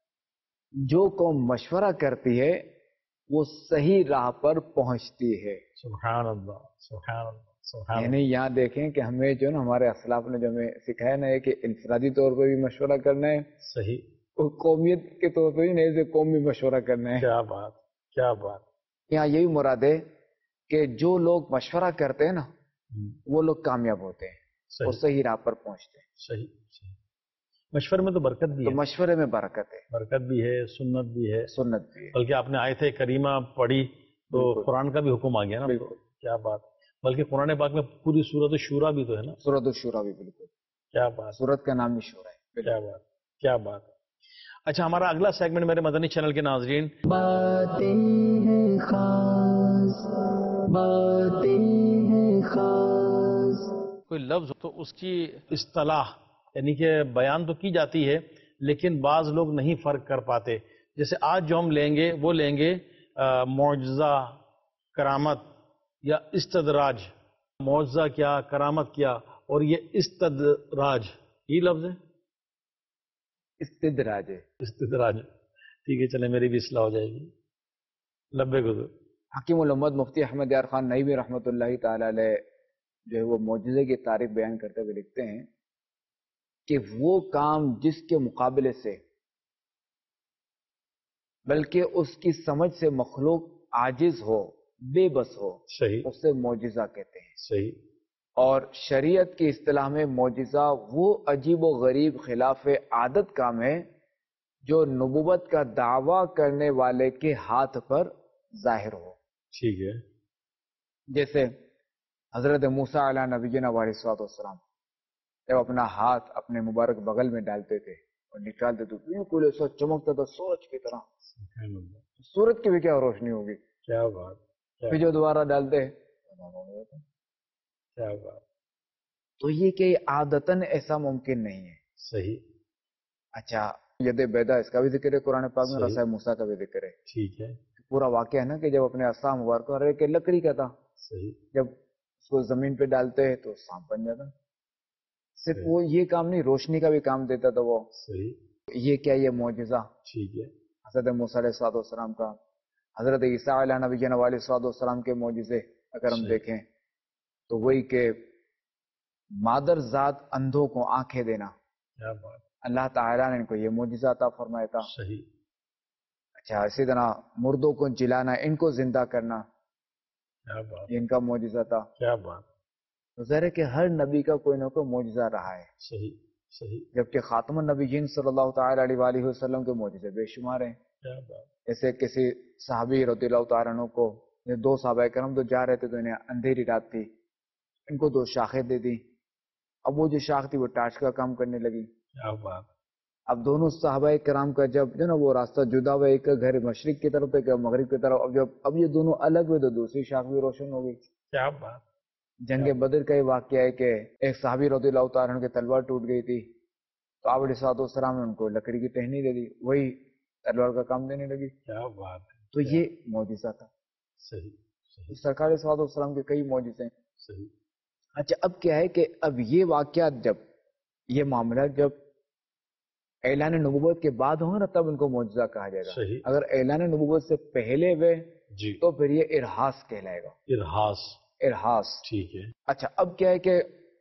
Speaker 3: جو قوم مشورہ کرتی ہے وہ صحیح راہ پر پہنچتی ہے.
Speaker 2: سبحان اللہ، سبحان اللہ، سبحان
Speaker 3: یعنی یہاں دیکھیں کہ ہمیں جو نا ہمارے اسلاف نے جو ہمیں سکھایا نا ہے کہ انفرادی طور پہ بھی مشورہ کرنا ہے،
Speaker 2: صحیح.
Speaker 3: اور قومیت کے طور پہ بھی نہیں سے قوم بھی مشورہ کرنا ہے.
Speaker 2: کیا بات، کیا بات.
Speaker 3: یہاں یہی مراد ہے کہ جو لوگ مشورہ کرتے ہیں نا وہ لوگ کامیاب ہوتے ہیں اور
Speaker 2: صحیح،
Speaker 3: صحیح راہ پر پہنچتے ہیں.
Speaker 2: صحیح، صحیح. مشورے میں تو برکت بھی
Speaker 3: تو
Speaker 2: ہے،
Speaker 3: مشورے میں برکت ہے،
Speaker 2: برکت بھی ہے، سنت بھی ہے.
Speaker 3: سنت بھی ہے.
Speaker 2: بلکہ آپ نے آیت کریمہ پڑھی تو
Speaker 3: بالکل.
Speaker 2: قرآن کا بھی حکم آ گیا نا.
Speaker 3: بالکل.
Speaker 2: کیا بات. بلکہ قرآن پاک میں پوری سورت شورا بھی تو ہے نا.
Speaker 3: سورۃ الشورى بھی بالکل،
Speaker 2: کیا بات،
Speaker 3: سورت کا نام بھی شورى ہے.
Speaker 2: کیا بات، کیا بات. اچھا، ہمارا اگلا سیگمنٹ میرے مدنی چینل کے ناظرین،
Speaker 1: باتیں ہیں خاص، باتیں ہیں خاص.
Speaker 2: کوئی لفظ تو اس کی اصطلاح یعنی کہ بیان تو کی جاتی ہے، لیکن بعض لوگ نہیں فرق کر پاتے. جیسے آج جو ہم لیں گے وہ لیں گے معجزہ، کرامت یا استدراج. معجزہ کیا، کرامت کیا، اور یہ استدراج، یہ لفظ ہے
Speaker 3: استدراج ہے.
Speaker 2: استدراج. ٹھیک ہے، چلیں میری بھی اصلاح ہو جائے گی. لبے گزر.
Speaker 3: حکیم الامت مفتی احمد یار خان نئی بھی رحمۃ اللہ تعالی علیہ جو ہے وہ معجزے کی تعریف بیان کرتے ہوئے لکھتے ہیں کہ وہ کام جس کے مقابلے سے بلکہ اس کی سمجھ سے مخلوق عاجز ہو، بے بس ہو،
Speaker 2: صحیح،
Speaker 3: اسے معجزہ کہتے ہیں.
Speaker 2: صحیح،
Speaker 3: اور شریعت کی اصطلاح میں معجزہ وہ عجیب و غریب خلاف عادت کام ہے جو نبوت کا دعویٰ کرنے والے کے ہاتھ پر ظاہر ہو.
Speaker 2: ٹھیک ہے.
Speaker 3: جیسے حضرت موسیٰ علیہ نبینا علیہ الصلوۃ والسلام جب اپنا ہاتھ اپنے مبارک بغل میں ڈالتے تھے اور نکالتے تو بالکل ایسا چمکتا تھا سورج کی طرح.
Speaker 2: سبحان اللہ.
Speaker 3: سورج کی بھی کیا روشنی ہوگی.
Speaker 2: کیا بات،
Speaker 3: پھر جو دوبارہ ڈالتے
Speaker 2: کیا بات.
Speaker 3: تو یہ کہ عادتاً ایسا ممکن نہیں ہے.
Speaker 2: صحیح.
Speaker 3: اچھا، ید بیدا اس کا بھی ذکر ہے قرآن پاک میں،
Speaker 2: صحیح.
Speaker 3: رسائے موسیٰ کا بھی ذکر ہے.
Speaker 2: ٹھیک ہے.
Speaker 3: پورا واقعہ ہے نا کہ جب اپنے عصا مبارکہ رہے کہ لکڑی کا تھا،
Speaker 2: صحیح.
Speaker 3: جب اس کو زمین پہ ڈالتے ہیں تو سانپ بن جاتا. صرف
Speaker 2: صحیح.
Speaker 3: وہ یہ کام نہیں، روشنی کا بھی کام دیتا تھا وہ.
Speaker 2: صحیح.
Speaker 3: یہ کیا، یہ معجزہ
Speaker 2: ٹھیک ہے.
Speaker 3: حضرت موسیٰ علیہ السلام کا، حضرت عیسیٰ علیہ نبینا علیہ السلام کے معجزے اگر ہم
Speaker 2: صحیح.
Speaker 3: دیکھیں تو وہی کہ مادر ذات اندھوں کو آنکھیں دینا،
Speaker 2: کیا بات.
Speaker 3: اللہ تعالیٰ نے ان کو یہ معجزہ عطا فرمایا تھا.
Speaker 2: صحیح.
Speaker 3: اچھا، اسی طرح مردوں کو جلانا، ان کو زندہ کرنا.
Speaker 2: کیا بات،
Speaker 3: یہ ان کا معجزہ تھا.
Speaker 2: کیا بات.
Speaker 3: تو ظاہر ہے کہ ہر نبی کا کوئی نہ کوئی معجزہ رہا ہے،
Speaker 2: صحیح صحیح.
Speaker 3: جبکہ خاتم النبیین صلی اللہ تعالی علیہ وآلہ وسلم کے معجزے بے شمار ہیں.
Speaker 2: کیا بات.
Speaker 3: جیسے کسی صحابی رضی اللہ تعالیٰ عنہ کو، یہ دو صحابہ کرام تو جا رہے تھے تو انہیں اندھیری رات تھی، ان کو 2 شاخیں دے دی. اب وہ جو شاخ تھی وہ ٹارچ کا کام کرنے لگی.
Speaker 2: کیا بات.
Speaker 3: اب دونوں صحابہ کرام کا جب جو نا وہ راستہ جدا ہوا، ایک کا گھر مشرق کی طرف ایک مغرب کی طرف، اب یہ دونوں الگ ہوئے تو دوسری شاخ بھی روشن ہو گئی.
Speaker 2: کیا بات.
Speaker 3: جنگ بدر کا یہ واقعہ ہے کہ ایک صحابی رضی اللہ تعالیٰ عنہ کی تلوار ٹوٹ گئی تھی، تو آپ علیہ السلام نے ان کو لکڑی کی ٹہنی دے دی، وہی تلوار کا کام دینے لگی.
Speaker 2: کیا بات ہے.
Speaker 3: تو یہ معجزہ تھا.
Speaker 2: صحیح صحیح
Speaker 3: سرکار صلی اللہ علیہ وسلم کے کئی معجزے ہیں.
Speaker 2: صحیح.
Speaker 3: اچھا اب کیا ہے کہ اب یہ واقعات جب یہ معاملہ جب اعلان نبوت کے بعد ہوں نا تب ان کو معجزہ کہا جائے گا.
Speaker 2: صحیح.
Speaker 3: اگر اعلان نبوت سے پہلے ہوئے
Speaker 2: جی.
Speaker 3: تو پھر یہ ارہاس کہلائے گا.
Speaker 2: ارہاس.
Speaker 3: ارہاس.
Speaker 2: ٹھیک ہے.
Speaker 3: اچھا اب کیا ہے کہ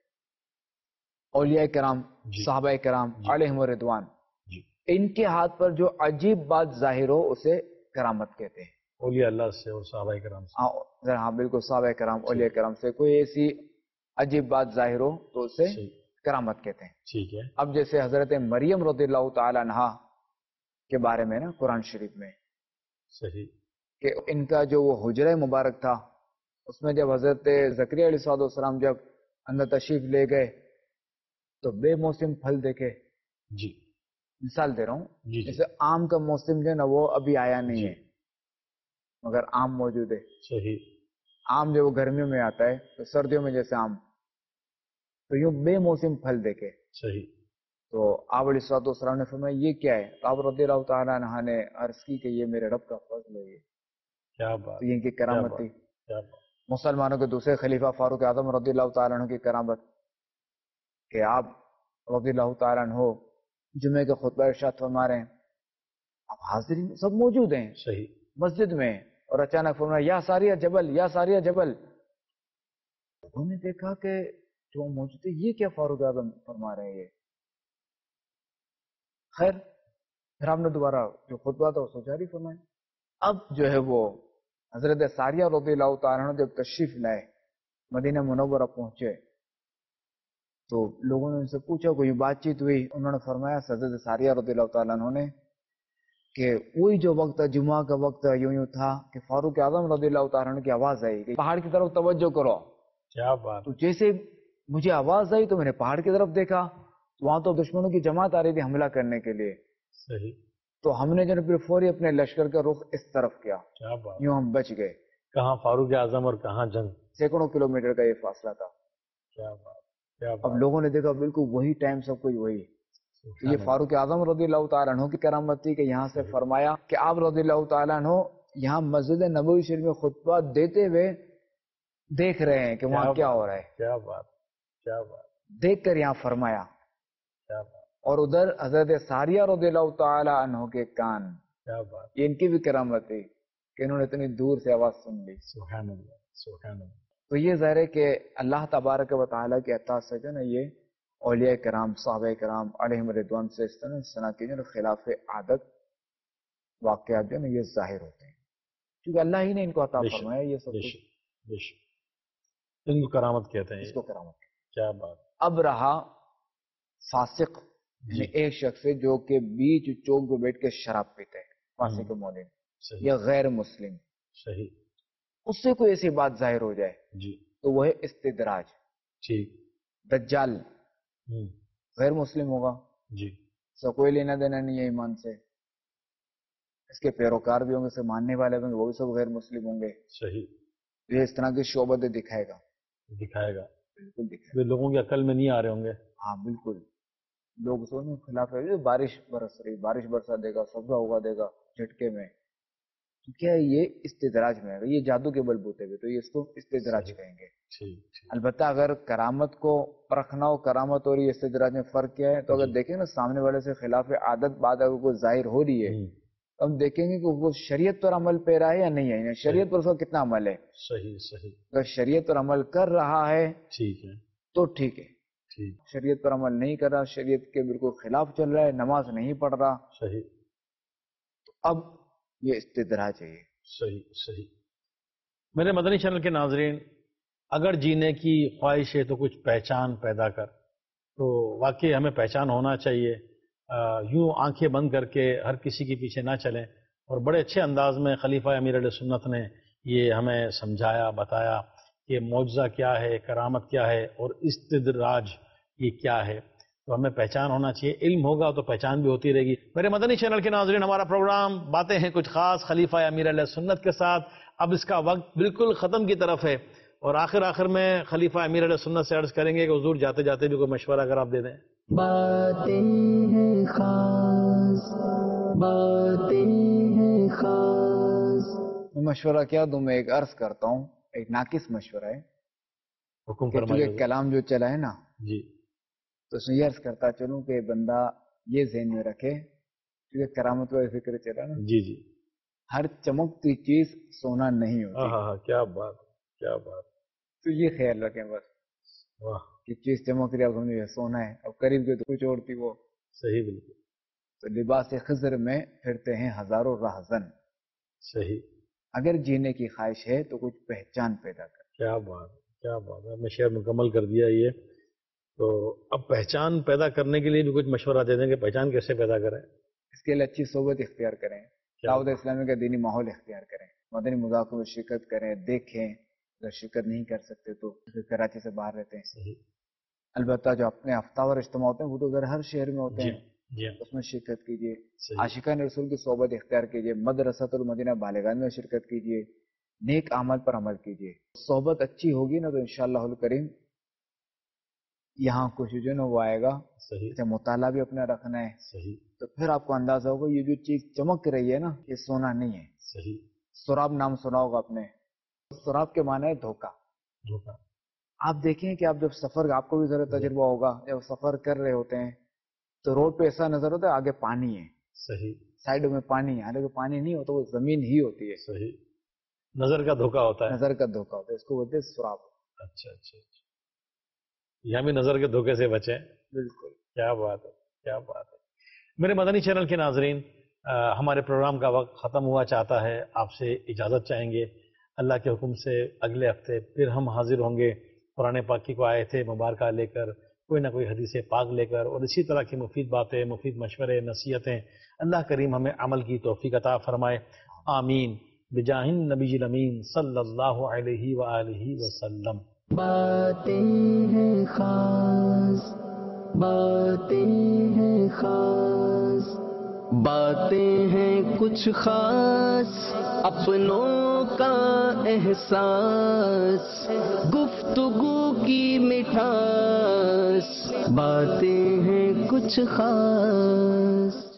Speaker 3: اولیاء کرام،
Speaker 2: جی.
Speaker 3: صحابہ کرام
Speaker 2: جی.
Speaker 3: علیہم رضوان،
Speaker 2: جی.
Speaker 3: ان کے ہاتھ پر جو عجیب بات ظاہر ہو اسے کرامت کہتے ہیں.
Speaker 2: اولیاء اللہ سے اور صحابہ کرام سے.
Speaker 3: ہاں بالکل، صحابہ کرام اولیاء کرام سے کوئی ایسی عجیب بات ظاہر ہو تو اسے
Speaker 2: صحیح.
Speaker 3: کرامت کہتے ہیں.
Speaker 2: ٹھیک ہے.
Speaker 3: اب جیسے حضرت مریم رضی اللہ تعالی عنہا کے بارے میں نا قرآن شریف میں
Speaker 2: صحیح.
Speaker 3: کہ ان کا جو وہ حجرہ مبارک تھا، اس میں جب حضرت زکریا علیہ السلام جب اندر تشریف لے گئے تو بے موسم پھل دیکھے.
Speaker 2: جی.
Speaker 3: مثال دے رہا ہوں،
Speaker 2: جی. جی.
Speaker 3: جیسے آم کا موسم جو ہے نا وہ ابھی آیا نہیں
Speaker 2: جی.
Speaker 3: ہے مگر آم موجود ہے.
Speaker 2: صحیح.
Speaker 3: آم جو وہ گرمیوں میں آتا ہے تو سردیوں میں جیسے آم، تو یوں بے موسم پھل دیکھے.
Speaker 2: صحیح.
Speaker 3: تو آپ علیہ السلام نے فرمایا یہ کیا ہے؟ تو آپ رضی اللہ تعالیٰ عنہ نے عرض کی کہ یہ میرے رب کا فضل ہے.
Speaker 2: کیا بات.
Speaker 3: تو یہ ان کی کرامت تھی.
Speaker 2: کیا بات.
Speaker 3: مسلمانوں کے دوسرے خلیفہ فاروق اعظم رضی اللہ تعالیٰ عنہ کی کرامت کہ آپ رضی اللہ تعالیٰ عنہ جمعے کے خطبہ ارشاد فرما رہے ہیں، اب حاضرین سب موجود ہیں
Speaker 2: صحیح.
Speaker 3: مسجد میں، اور اچانک فرمایا یا ساریہ جبل، یا ساریہ جبل. لوگوں نے دیکھا کہ جو موجود ہے یہ کیا فاروق اعظم فرما رہے ہیں. یہ خیر پھر ہم نے دوبارہ جو خطبہ تھا اس کو جاری فرمایا. اب جو ہے وہ حضرت ساریہ رضی اللہ تعالیٰ عنہ جب تشریف لائے، مدینہ منورہ پہنچے تو لوگوں نے ان سے پوچھا، کوئی بات چیت ہوئی؟ انہوں نے فرمایا حضرت ساریہ رضی اللہ تعالیٰ عنہ نے کہ وہی جو وقت تھا، جمعہ کا وقت یوں تھا کہ فاروق اعظم رضی اللہ تعالیٰ عنہ کی آواز آئی کہ پہاڑ کی طرف توجہ کرو.
Speaker 2: کیا بات.
Speaker 3: تو جیسے مجھے آواز آئی تو میں نے پہاڑ کی طرف دیکھا، وہاں تو دشمنوں کی جماعت آ رہی تھی حملہ کرنے کے لیے.
Speaker 2: صحیح.
Speaker 3: تو ہم نے جو پھر فوری اپنے لشکر کا رخ اس طرف کیا.
Speaker 2: کیا بات.
Speaker 3: یوں ہم بچ گئے.
Speaker 2: کہاں فاروق اعظم اور کہاں جنگ.
Speaker 3: سینکڑوں کلومیٹر کا یہ فاصلہ تھا.
Speaker 2: کیا بات. کیا
Speaker 3: اب
Speaker 2: بات.
Speaker 3: لوگوں نے دیکھا بالکل وہی ٹائم سب کچھ وہی. یہ فاروق اعظم رضی اللہ تعالیٰ عنہ کی کرامت تھی کہ یہاں سے فرمایا کہ آپ رضی اللہ تعالیٰ عنہ یہاں مسجد نبوی شریف میں خطبہ دیتے ہوئے دیکھ رہے ہیں کہ وہاں کیا ہو رہا ہے.
Speaker 2: کیا بات. کیا بات.
Speaker 3: دیکھ کر یہاں فرمایا.
Speaker 2: کیا بات.
Speaker 3: اور ادھر حضرت ساریہ رضی اللہ تعالیٰ عنہ کے کان،
Speaker 2: کیا بات.
Speaker 3: یہ ان کی بھی کرامت تھی کہ انہوں نے اتنی دور سے آواز سن لی.
Speaker 2: سبحان اللہ. سبحان اللہ.
Speaker 3: تو یہ ظاہر ہے کہ اللہ تبارک و تعالیٰ کے عطا سے جو نا یہ اولیاء کرام، صحابہ کرام علیہم رضوان سے اس طرح کے جو خلاف عادت واقعات جو نا یہ ظاہر ہوتے ہیں، کیونکہ اللہ ہی نے ان کو عطا فرمایا یہ سب کچھ.
Speaker 2: ان کو کرامت کہتے ہیں.
Speaker 3: اس کو کرامت.
Speaker 2: کیا بات.
Speaker 3: اب رہا فاسق، یعنی ایک شخص جو کہ بیچ چوک پہ بیٹھ کے شراب پیتے ہیں، فاسق مومن یا غیر مسلم.
Speaker 2: صحیح.
Speaker 3: اس سے کوئی ایسی بات ظاہر ہو جائے
Speaker 2: جی
Speaker 3: تو وہ ہے استدراج.
Speaker 2: ٹھیک.
Speaker 3: دجال غیر مسلم ہوگا،
Speaker 2: جی.
Speaker 3: اس کا کوئی لینا دینا نہیں ہے ایمان سے. اس کے پیروکار بھی ہوں گے، اسے ماننے والے بھی ہوں گے، وہ بھی سب غیر مسلم ہوں گے.
Speaker 2: صحیح.
Speaker 3: یہ اس طرح کی شعبتیں دکھائے گا.
Speaker 2: دکھائے گا.
Speaker 3: بالکل دکھائے گا.
Speaker 2: لوگوں کی عقل میں نہیں آ رہے ہوں گے.
Speaker 3: ہاں بالکل. لوگ سونے خلاف ہے، بارش برس رہی، بارش برسا دے گا، سبزہ اگا دے گا جھٹکے میں. تو کیا یہ استدراج میں ہے، یہ جادو کے بل بوتے ہوئے، تو یہ اس کو استدراج کہیں گے. البتہ اگر کرامت کو پرکھنا ہو، کرامت اور یہ استدراج میں فرق کیا ہے، تو اگر دیکھیں نا سامنے والے سے خلاف عادت بات اگر کوئی ظاہر ہو رہی ہے تو ہم دیکھیں گے کہ وہ شریعت پر عمل پیرا ہے یا نہیں ہے، یعنی شریعت پر اس کا کتنا عمل ہے.
Speaker 2: صحیح. صحیح.
Speaker 3: اگر شریعت پر عمل کر رہا ہے
Speaker 2: ٹھیک ہے
Speaker 3: تو ٹھیک ہے. شریعت پر عمل نہیں کر رہا، شریعت کے بالکل خلاف چل رہا ہے، نماز نہیں پڑھ رہا،
Speaker 2: صحیح.
Speaker 3: تو اب یہ استدراج ہے.
Speaker 2: صحیح. صحیح. میرے مدنی چینل کے ناظرین، اگر جینے کی خواہش ہے تو کچھ پہچان پیدا کر، تو واقعی ہمیں پہچان ہونا چاہیے. یوں آنکھیں بند کر کے ہر کسی کے پیچھے نہ چلیں. اور بڑے اچھے انداز میں خلیفہ امیر علیہ سنت نے یہ ہمیں سمجھایا، بتایا کہ معجزہ کیا ہے، کرامت کیا ہے، اور استدراج یہ کیا ہے. تو ہمیں پہچان ہونا چاہیے. علم ہوگا تو پہچان بھی ہوتی رہے گی. میرے مدنی چینل کے ناظرین، ہمارا پروگرام باتیں ہیں کچھ خاص خلیفہ امیر علیہ سنت کے ساتھ اب اس کا وقت بالکل ختم کی طرف ہے. اور آخر میں خلیفہ امیر علیہ سنت سے عرض کریں گے کہ حضور جاتے جاتے بھی کوئی مشورہ اگر آپ دے دیں.
Speaker 1: باتیں ہیں خاص، باتیں ہیں خاص.
Speaker 3: میں مشورہ کیا دوں؟ میں ایک عرض کرتا ہوں، ایک ناقص مشورہ ہے
Speaker 2: حکم
Speaker 3: کہ
Speaker 2: فرمائیے.
Speaker 3: چونکہ کلام جو چلا ہے نا،
Speaker 2: جی
Speaker 3: تو اس میں یہ عرض کرتا چلوں کہ بندہ یہ ذہن میں رکھے، کیونکہ کرامت کا فکر چلا نا،
Speaker 2: جی جی.
Speaker 3: ہر چمکتی چیز سونا نہیں ہوتی.
Speaker 2: ہاں، کیا بات، کیا بات.
Speaker 3: تو یہ خیال رکھیں بس
Speaker 2: واہ،
Speaker 3: کہ چیز چمک رہی ہے، اب سمجھے سونا ہے، اب قریب گئے تو کچھ اور تھی وہ.
Speaker 2: صحیح، بالکل
Speaker 3: تو لباس خضر میں پھرتے ہیں ہزاروں راہزن.
Speaker 2: صحیح.
Speaker 3: اگر جینے کی خواہش ہے تو کچھ پہچان پیدا کر.
Speaker 2: کیا بات، کیا بات ہے. میں شعر مکمل کر دیا یہ. تو اب پہچان پیدا کرنے کے لیے بھی کچھ مشورہ دے دیں کہ پہچان کیسے پیدا کریں.
Speaker 3: اس کے لیے اچھی صحبت اختیار کریں، دعوت اسلامی کا دینی ماحول اختیار کریں، مدنی مذاکروں میں شرکت کریں، دیکھیں. اگر شرکت نہیں کر سکتے تو کراچی سے باہر رہتے ہیں.
Speaker 2: صحیح.
Speaker 3: البتہ جو اپنے ہفتہ وار اجتماع ہوتے ہیں وہ تو ہر شہر میں ہوتے
Speaker 2: جی
Speaker 3: ہیں،
Speaker 2: جی.
Speaker 3: اس میں شرکت کیجیے.
Speaker 2: صحیح.
Speaker 3: عاشقان رسول کی صحبت اختیار کیجیے، مدرسۃ المدینہ بالغان میں شرکت کیجیے، نیک اعمال پر عمل کیجیے. صحبت اچھی ہوگی نا تو انشاءاللہ الکریم یہاں کچھ جو نا وہ آئے گا.
Speaker 2: صحیح.
Speaker 3: اچھا، مطالعہ بھی اپنا رکھنا ہے.
Speaker 2: صحیح.
Speaker 3: تو پھر آپ کو اندازہ ہوگا یہ جو چیز چمک رہی ہے نا، یہ سونا نہیں ہے.
Speaker 2: صحیح.
Speaker 3: سراب نام سنا ہوگا آپ نے. سراب کے معنی ہے دھوکہ.
Speaker 2: دھوکہ.
Speaker 3: آپ دیکھیں کہ آپ جب سفر، آپ کو بھی ذرا تجربہ ہوگا، جب سفر کر رہے ہوتے ہیں تو روڈ پہ ایسا نظر ہوتا ہے آگے پانی ہے،
Speaker 2: صحیح.
Speaker 3: سائڈوں میں پانی ہے، حالانکہ پانی نہیں ہوتا، وہ زمین ہی ہوتی ہے.
Speaker 2: صحیح. نظر کا دھوکہ ہوتا ہے.
Speaker 3: نظر کا دھوکہ ہوتا ہے، اس کو بولتے ہیں سراب.
Speaker 2: اچھا اچھا اچھا. یہاں بھی نظر کے دھوکے سے بچیں.
Speaker 3: بالکل.
Speaker 2: کیا بات ہے، کیا بات ہے. میرے مدنی چینل کے ناظرین، ہمارے پروگرام کا وقت ختم ہوا چاہتا ہے. آپ سے اجازت چاہیں گے. اللہ کے حکم سے اگلے ہفتے پھر ہم حاضر ہوں گے قرآن پاک کی کو آیت مبارکہ لے کر، کوئی نہ کوئی حدیث پاک لے کر، اور اسی طرح کی مفید باتیں، مفید مشورے، نصیحتیں. اللہ کریم ہمیں عمل کی توفیق عطا فرمائے. آمین بجاہ النبی الامین صلی اللہ علیہ وآلہ وسلم.
Speaker 1: باتیں ہیں خاص، باتیں ہیں خاص، باتیں ہیں کچھ خاص، اپنوں کا احساس، گفتگو کی مٹھاس، باتیں ہیں کچھ خاص.